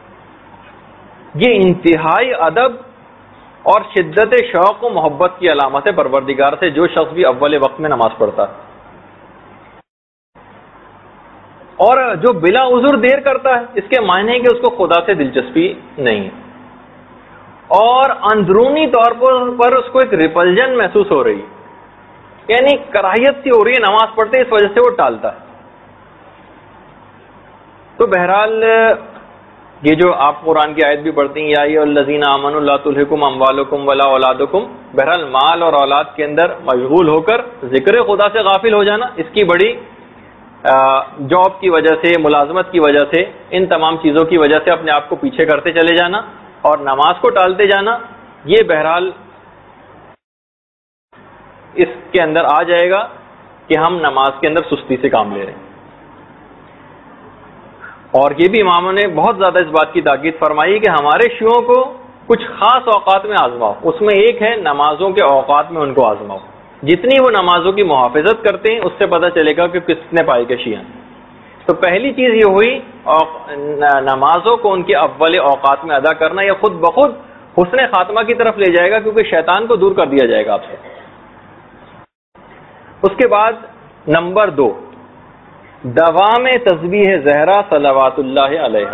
یہ انتہائی ادب اور شدت شوق و محبت کی علامت ہے پروردگار سے جو شخص بھی اول وقت میں نماز پڑھتا ہے، اور جو بلا عذر دیر کرتا ہے اس کے معنی ہے کہ اس کو خدا سے دلچسپی نہیں ہے، اور اندرونی طور پر اس کو ایک ریپلجن محسوس ہو رہی ہے، یعنی کراہیت سی ہو رہی ہے نماز پڑھتے، اس وجہ سے وہ ٹالتا ہے۔ تو بہرحال یہ جو آپ قرآن کی آیت بھی پڑھتی ہیں، یا ایھا الذین آمنوا لا تلھکم اموالکم ولا اولادکم، بہرحال مال اور اولاد کے اندر مشغول ہو کر ذکر خدا سے غافل ہو جانا، اس کی بڑی جاب کی وجہ سے، ملازمت کی وجہ سے، ان تمام چیزوں کی وجہ سے اپنے آپ کو پیچھے کرتے چلے جانا اور نماز کو ٹالتے جانا، یہ بہرحال اس کے اندر آ جائے گا کہ ہم نماز کے اندر سستی سے کام لے رہے ہیں۔ اور یہ بھی اماموں نے بہت زیادہ اس بات کی تاکید فرمائی کہ ہمارے شیعوں کو کچھ خاص اوقات میں آزماؤ، اس میں ایک ہے نمازوں کے اوقات میں ان کو آزماؤ، جتنی وہ نمازوں کی محافظت کرتے ہیں اس سے پتہ چلے گا کہ کتنے پائے کے شیعہ ہیں۔ تو پہلی چیز یہ ہوئی نمازوں کو ان کے اول اوقات میں ادا کرنا، یہ خود بخود حسن خاتمہ کی طرف لے جائے گا کیونکہ شیطان کو دور کر دیا جائے گا آپ سے۔ اس کے بعد نمبر 2، دوام تسبیح زہرا صلوات اللہ علیہا۔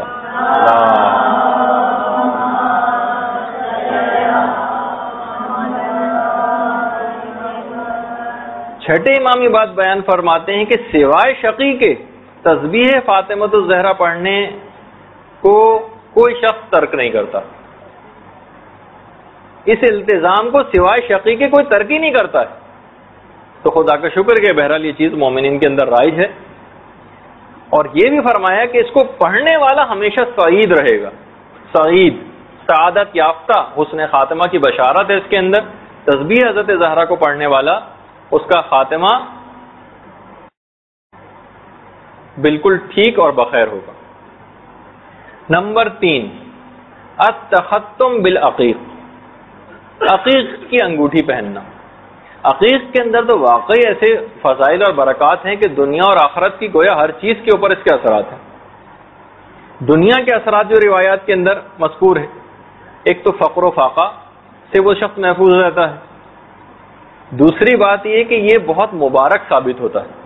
چھٹے امامی بات بیان فرماتے ہیں کہ سوائے شقی کے تسبیح فاطمۃ الزہرا پڑھنے کو کوئی شخص ترک نہیں کرتا، اس التزام کو سوائے شقی کے کوئی ترک ہی نہیں کرتا ہے۔ تو خدا کا شکر کہ بہرحال یہ چیز مومنین کے اندر رائج ہے، اور یہ بھی فرمایا کہ اس کو پڑھنے والا ہمیشہ سعید رہے گا، سعید، سعادت یافتہ، حسن خاتمہ کی بشارت ہے اس کے اندر۔ تسبیح حضرت زہرا کو پڑھنے والا اس کا خاتمہ بالکل ٹھیک اور بخیر ہوگا۔ نمبر 3، التختم بالعقیق، عقیق کی انگوٹھی پہننا۔ عقیق کے اندر تو واقعی ایسے فضائل اور برکات ہیں کہ دنیا اور آخرت کی گویا ہر چیز کے اوپر اس کے اثرات ہیں۔ دنیا کے اثرات جو روایات کے اندر مذکور ہیں، ایک تو فقر و فاقہ سے وہ شخص محفوظ رہتا ہے، دوسری بات یہ کہ یہ بہت مبارک ثابت ہوتا ہے،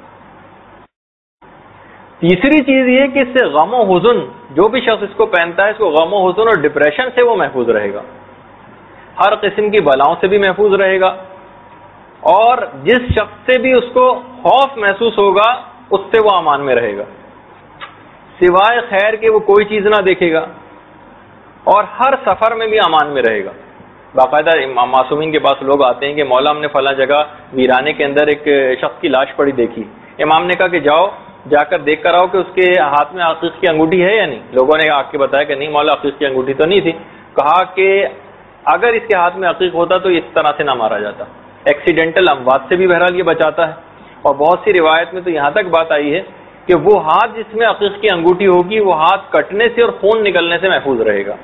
تیسری چیز یہ کہ اس سے غم و حزن، جو بھی شخص اس کو پہنتا ہے اس کو غم و حزن اور ڈپریشن سے وہ محفوظ رہے گا، ہر قسم کی بلاؤں سے بھی محفوظ رہے گا، اور جس شخص سے بھی اس کو خوف محسوس ہوگا اس سے وہ امان میں رہے گا، سوائے خیر کے وہ کوئی چیز نہ دیکھے گا، اور ہر سفر میں بھی امان میں رہے گا۔ باقاعدہ معصومین کے پاس لوگ آتے ہیں کہ مولا ہم نے فلاں جگہ ویرانے کے اندر ایک شخص کی لاش پڑی دیکھی، امام نے کہا کہ جاؤ جا کر دیکھ کر آؤ کہ اس کے ہاتھ میں عقیق کی انگوٹھی ہے یا نہیں۔ لوگوں نے آ کے بتایا کہ نہیں مولا عقیق کی انگوٹھی تو نہیں تھی۔ کہا کہ اگر اس کے ہاتھ میں عقیق ہوتا تو اس طرح سے نہ مارا جاتا، ایکسیڈنٹل اموات سے بھی بہرحال یہ بچاتا ہے۔ اور بہت سی روایت میں تو یہاں تک بات آئی ہے کہ وہ ہاتھ جس میں عقیق کی انگوٹھی ہوگی وہ ہاتھ کٹنے سے اور خون نکلنے سے محفوظ رہے گا،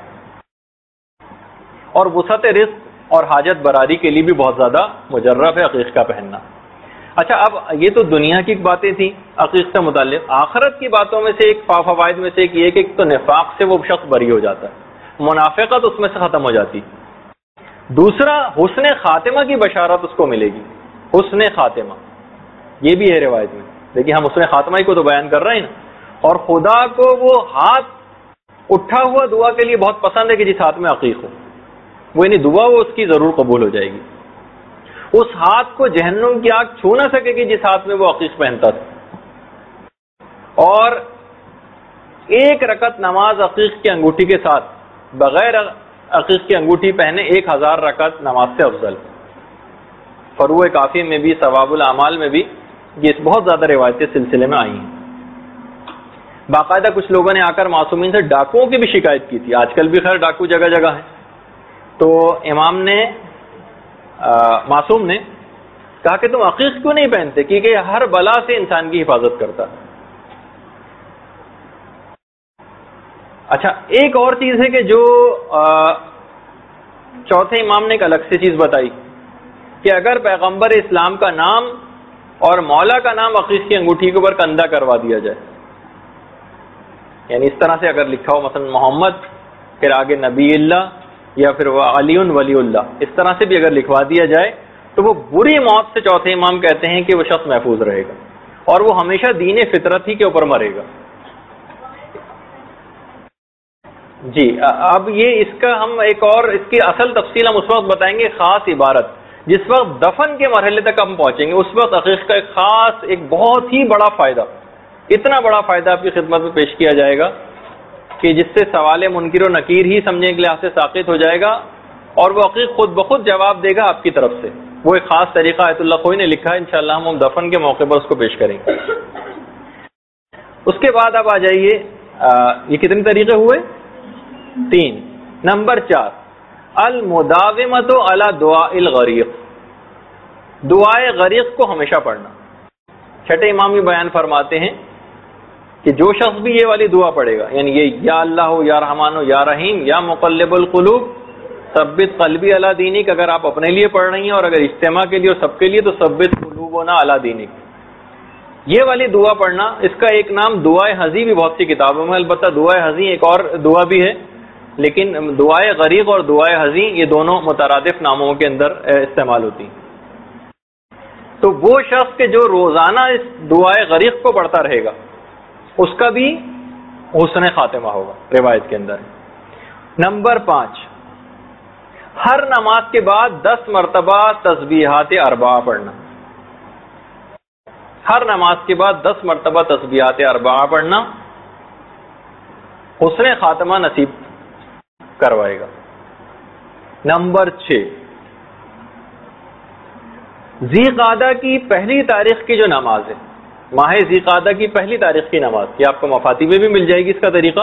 اور وسعت رزق اور حاجت براری کے لیے بھی بہت زیادہ مجرب ہے عقیق کا پہننا۔ اچھا، اب یہ تو دنیا کی باتیں تھیں عقیق سے متعلق، آخرت کی باتوں میں سے ایک فوائد میں سے ایک یہ کہ ایک تو نفاق سے وہ شخص بری ہو جاتا ہے، منافقت اس میں سے ختم ہو جاتی، دوسرا حسن خاتمہ کی بشارت اس کو ملے گی، حسن خاتمہ یہ بھی ہے روایت میں، لیکن ہم حسن خاتمہ ہی کو تو بیان کر رہے ہیں نا۔ اور خدا کو وہ ہاتھ اٹھا ہوا دعا کے لیے بہت پسند ہے کہ جس ہاتھ میں عقیق ہو، وہ یعنی دعا وہ اس کی ضرور قبول ہو جائے گی۔ اس ہاتھ کو جہنم کی آگ چھو نہ سکے گی جس ہاتھ میں وہ عقیق پہنتا تھا، اور ایک رکعت نماز عقیق کی انگوٹھی کے ساتھ بغیر عقیق کی انگوٹھی پہنے 1000 رکعت نماز سے افضل۔ فروع کافی میں بھی، ثواب الاعمال میں بھی یہ بہت زیادہ روایتیں سلسلے میں آئی ہیں۔ باقاعدہ کچھ لوگوں نے آ کر معصومین سے ڈاکوؤں کی بھی شکایت کی تھی، آج کل بھی خیر ڈاکو جگہ جگہ ہیں، تو امام نے معصوم نے کہا کہ تم عقیق کیوں نہیں پہنتے، کیونکہ ہر بلا سے انسان کی حفاظت کرتا ہے۔ اچھا، ایک اور چیز ہے کہ جو چوتھے امام نے ایک الگ سے چیز بتائی کہ اگر پیغمبر اسلام کا نام اور مولا کا نام عقیق کی انگوٹھی کے اوپر کندہ کروا دیا جائے، یعنی اس طرح سے اگر لکھا ہو مثلا محمد پھر آگے نبی اللہ یا پھر علی ولی اللہ، اس طرح سے بھی اگر لکھوا دیا جائے تو وہ بری موت سے چوتھے امام کہتے ہیں کہ وہ شخص محفوظ رہے گا اور وہ ہمیشہ دین فطرت ہی کے اوپر مرے گا۔ جی اب یہ اس کا ہم ایک اور اس کی اصل تفصیل ہم اس وقت بتائیں گے، خاص عبارت جس وقت دفن کے مرحلے تک ہم پہنچیں گے اس وقت عقیق کا ایک خاص ایک بہت ہی بڑا فائدہ، اتنا بڑا فائدہ آپ کی خدمت میں پیش کیا جائے گا کہ جس سے سوال منکر و نکیر ہی سمجھنے کے لحاظ سے ساقط ہو جائے گا اور وہ عقیق خود بخود جواب دے گا آپ کی طرف سے۔ وہ ایک خاص طریقہ آیت اللہ خوئی نے لکھا ہے، انشاءاللہ ہم دفن کے موقع پر اس کو پیش کریں گے۔ اس کے بعد اب آ جائیے، یہ کتنے طریقے ہوئے؟ 3۔ نمبر 4 المداومۃ علی دعاء الغریق، دعائے غریق کو ہمیشہ پڑھنا۔ چھٹے امام بھی بیان فرماتے ہیں کہ جو شخص بھی یہ والی دعا پڑھے گا، یعنی یہ یا اللہ ہو یا رحمان ہو یا رحیم یا مقلب القلوب ثبت قلبی علی دینک، اگر آپ اپنے لیے پڑھ رہی ہیں اور اگر اجتماع کے لیے اور سب کے لیے تو ثبت قلوبنا علی دینک، یہ والی دعا پڑھنا۔ اس کا ایک نام دعائے حزی بھی بہت سی کتابوں میں، البتہ دعائے حزی ایک اور دعا بھی ہے، لیکن دعائے غریق اور دعائے حزی یہ دونوں مترادف ناموں کے اندر استعمال ہوتی ہیں۔ تو وہ شخص کے جو روزانہ اس دعائے غریق کو پڑھتا رہے گا اس کا بھی حسن خاتمہ ہوگا، روایت کے اندر۔ نمبر 5 ہر نماز کے بعد 10 مرتبہ تسبیحات 4 پڑھنا، ہر نماز کے بعد 10 مرتبہ تسبیحات 4 پڑھنا حسن خاتمہ نصیب کروائے گا۔ نمبر 6 ذی قعدہ کی پہلی تاریخ کی جو نماز ہے، ماہ ذی قعدہ کی پہلی تاریخ کی نماز، یہ آپ کو مفاتی میں بھی مل جائے گی اس کا طریقہ۔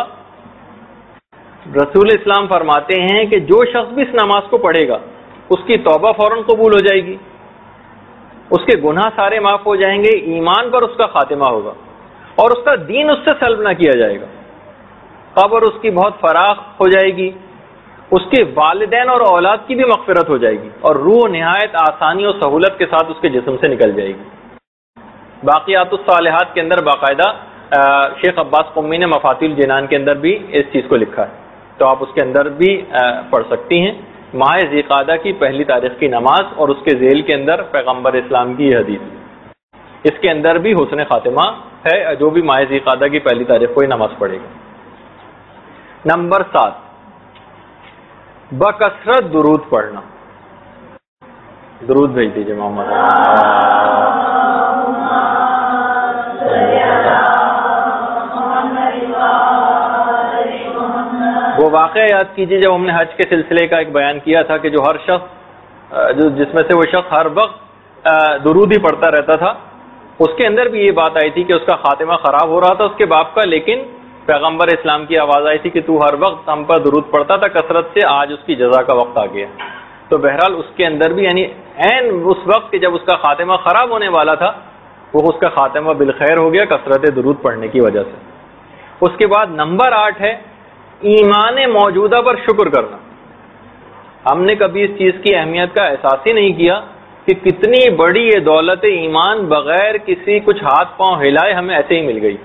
رسول اسلام فرماتے ہیں کہ جو شخص بھی اس نماز کو پڑھے گا اس کی توبہ فوراً قبول ہو جائے گی، اس کے گناہ سارے معاف ہو جائیں گے، ایمان پر اس کا خاتمہ ہوگا اور اس کا دین اس سے سلب نہ کیا جائے گا، قبر اس کی بہت فراخ ہو جائے گی، اس کے والدین اور اولاد کی بھی مغفرت ہو جائے گی اور روح نہایت آسانی اور سہولت کے ساتھ اس کے جسم سے نکل جائے گی۔ باقیات الصالحات کے اندر باقاعدہ شیخ عباس قمی نے مفاتیح الجنان کے اندر بھی اس چیز کو لکھا ہے، تو آپ اس کے اندر بھی پڑھ سکتی ہیں۔ ماہ ذی قعدہ کی پہلی تاریخ کی نماز اور اس کے ذیل کے اندر پیغمبر اسلام کی یہ حدیث، اس کے اندر بھی حسن خاتمہ ہے جو بھی ماہ ذی قعدہ کی پہلی تاریخ کو ہی نماز پڑھے گا۔ نمبر 7 بکثرت درود پڑھنا، درود بھیج دیجیے محمد۔ وہ واقعہ یاد کیجیے جب ہم نے حج کے سلسلے کا ایک بیان کیا تھا کہ جو ہر شخص جس میں سے وہ شخص ہر وقت درود ہی پڑھتا رہتا تھا، اس کے اندر بھی یہ بات آئی تھی کہ اس کا خاتمہ خراب ہو رہا تھا اس کے باپ کا، لیکن پیغمبر اسلام کی آواز آئی تھی کہ تو ہر وقت ہم پر درود پڑھتا تھا کثرت سے، آج اس کی جزا کا وقت آ گیا۔ تو بہرحال اس کے اندر بھی یعنی عین اس وقت کہ جب اس کا خاتمہ خراب ہونے والا تھا وہ اس کا خاتمہ بالخیر ہو گیا کثرت درود پڑھنے کی وجہ سے۔ اس کے بعد نمبر 8 ہے ایمان موجودہ پر شکر کرنا۔ ہم نے کبھی اس چیز کی اہمیت کا احساس ہی نہیں کیا کہ کتنی بڑی یہ دولت ایمان بغیر کسی کچھ ہاتھ پاؤں ہلائے ہمیں ایسے ہی مل گئی۔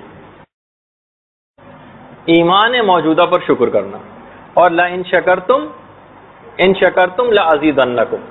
ایمان موجودہ پر شکر کرنا، اور لا ان شکرتم لازیدنکم،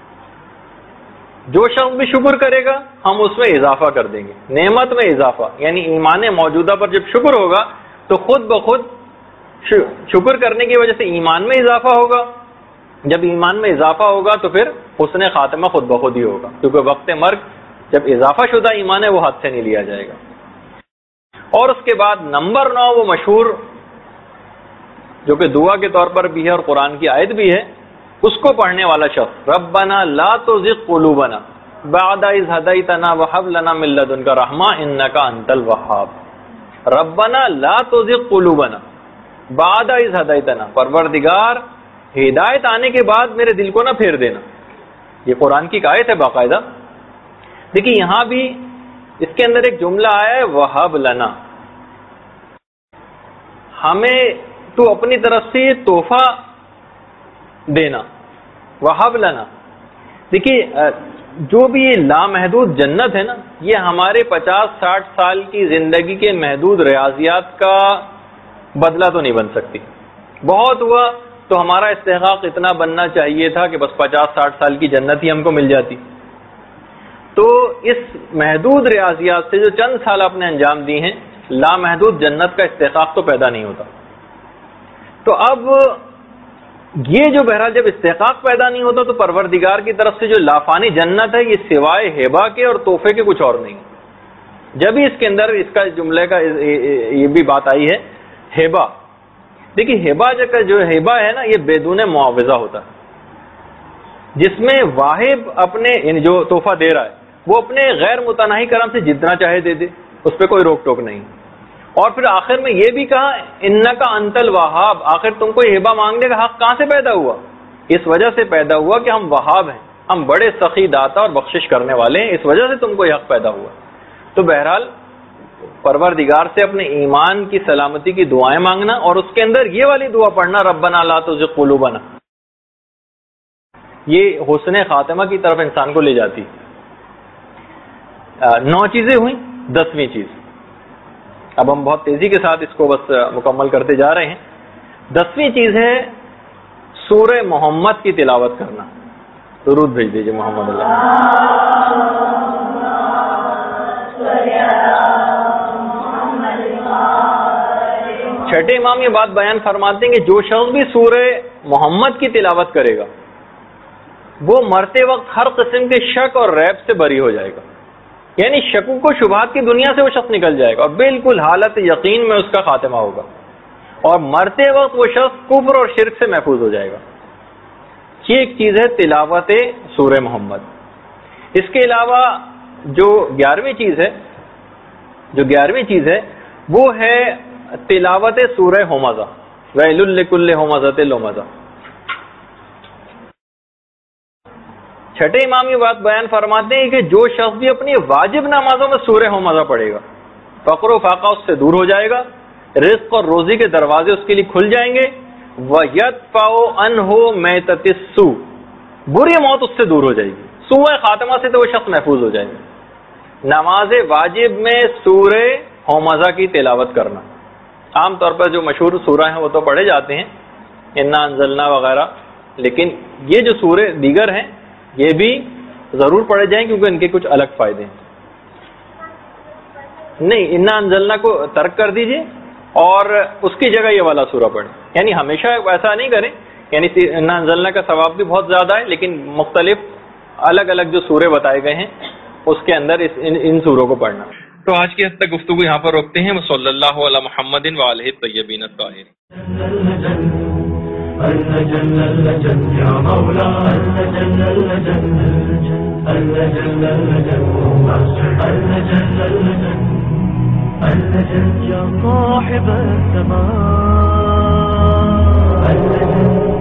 جو شخص بھی شکر کرے گا ہم اس میں اضافہ کر دیں گے، نعمت میں اضافہ، یعنی ایمان موجودہ پر جب شکر ہوگا تو خود بخود شکر کرنے کی وجہ سے ایمان میں اضافہ ہوگا، جب ایمان میں اضافہ ہوگا تو پھر حسن خاتمہ خود بخود ہی ہوگا، کیونکہ وقت مرگ جب اضافہ شدہ ایمان ہے وہ ہاتھ سے نہیں لیا جائے گا۔ اور اس کے بعد نمبر 9 وہ مشہور جو کہ دعا کے طور پر بھی ہے اور قرآن کی آیت بھی ہے، اس کو پڑھنے والا شخص ربنا لا تزغ قلوبنا بعد اذ ہدیتنا وہب لنا من لدنک رحمہ انک انت الوہاب۔ ربنا لا تزغ قلوبنا بعد اذ ہدیتنا، پروردگار ہدایت آنے کے بعد میرے دل کو نہ پھیر دینا۔ یہ قرآن کی آیت ہے باقاعدہ۔ دیکھیے یہاں بھی اس کے اندر ایک جملہ آیا ہے وہب لنا، ہمیں تو اپنی طرف سے یہ تحفہ دینا، وہب لنا۔ دیکھیے جو بھی یہ لامحدود جنت ہے نا، یہ ہمارے 50-60 سال کی زندگی کے محدود ریاضیات کا بدلہ تو نہیں بن سکتی. بہت ہوا تو ہمارا استحقاق اتنا بننا چاہیے تھا کہ بس 50-60 سال کی جنت ہی ہم کو مل جاتی. تو اس محدود ریاضیات سے جو چند سال آپ نے انجام دی ہیں، لامحدود جنت کا استحقاق تو پیدا نہیں ہوتا. تو اب یہ جو بہرحال جب استحقاق پیدا نہیں ہوتا تو پروردگار کی طرف سے جو لافانی جنت ہے یہ سوائے ہیبا کے اور تحفے کے کچھ اور نہیں. جب ہی اس کے اندر اس کا جملے کا یہ بھی بات آئی ہے ہیبا. دیکھیے ہیبا جو ہیبا ہے نا، یہ بدون معاوضہ ہوتا ہے، جس میں واہب اپنے جو تحفہ دے رہا ہے وہ اپنے غیر متناہی کرم سے جتنا چاہے دے دے، اس پہ کوئی روک ٹوک نہیں. اور پھر آخر میں یہ بھی کہا انکا انت الوہاب. آخر تم کو ہیبا مانگنے کا حق کہاں سے پیدا ہوا؟ اس وجہ سے پیدا ہوا کہ ہم وہاب ہیں، ہم بڑے سخی داتا اور بخشش کرنے والے ہیں، اس وجہ سے تم کو یہ حق پیدا ہوا. تو بہرحال پروردگار سے اپنے ایمان کی سلامتی کی دعائیں مانگنا، اور اس کے اندر یہ والی دعا پڑھنا ربنا لا تزغ قلوبنا، یہ حسن خاتمہ کی طرف انسان کو لے جاتی. 9 چیزیں ہوئیں. 10ویں چیز، اب ہم بہت تیزی کے ساتھ اس کو بس مکمل کرتے جا رہے ہیں. 10ویں چیز ہے سورہ محمد کی تلاوت کرنا. درود بھیج دیجیے محمد اللہ. چھٹے امام یہ بات بیان فرماتے ہیں کہ جو شخص بھی سورہ محمد کی تلاوت کرے گا وہ مرتے وقت ہر قسم کے شک اور ریب سے بری ہو جائے گا. یعنی شکوک و شبہات کی دنیا سے وہ شخص نکل جائے گا اور بالکل حالت یقین میں اس کا خاتمہ ہوگا، اور مرتے وقت وہ شخص کفر اور شرک سے محفوظ ہو جائے گا. یہ ایک چیز ہے تلاوت سورہ محمد. اس کے علاوہ جو 11ویں چیز ہے وہ ہے تلاوت سورہ ہمزہ. ویل لکل ہمزۃ لمزہ. چھٹے امام یہ بات بیان فرماتے ہیں کہ جو شخص بھی اپنی واجب نمازوں میں سورہ ہمزہ پڑھے گا فقر و فاقہ اس سے دور ہو جائے گا، رزق اور روزی کے دروازے اس کے لیے کھل جائیں گے. وَيَدْفَعُ عَنْهُ مَيْتَةِ السُّوءِ، بری موت اس سے دور ہو جائے گی. سوء خاتمہ سے تو وہ شخص محفوظ ہو جائے گا. نماز واجب میں سورہ ہمزہ کی تلاوت کرنا. عام طور پر جو مشہور سورہ ہیں وہ تو پڑھے جاتے ہیں، انا انزلنا وغیرہ، لیکن یہ جو سورے دیگر ہیں یہ بھی ضرور پڑھے جائیں کیونکہ ان کے کچھ الگ فائدے ہیں. نہیں، انا انزلنا کو ترک کر دیجئے اور اس کی جگہ یہ والا سورہ پڑھیں. یعنی ہمیشہ ایسا نہیں کریں، یعنی انا انزلنا کا ثواب بھی بہت زیادہ ہے، لیکن مختلف الگ الگ جو سورے بتائے گئے ہیں اس کے اندر ان سوروں کو پڑھنا. تو آج کی حد تک گفتگو یہاں پر روکتے ہیں. صلی اللہ علی محمد وآلہ الطیبین الطاہرین. يا مولا يا صاحب الزمان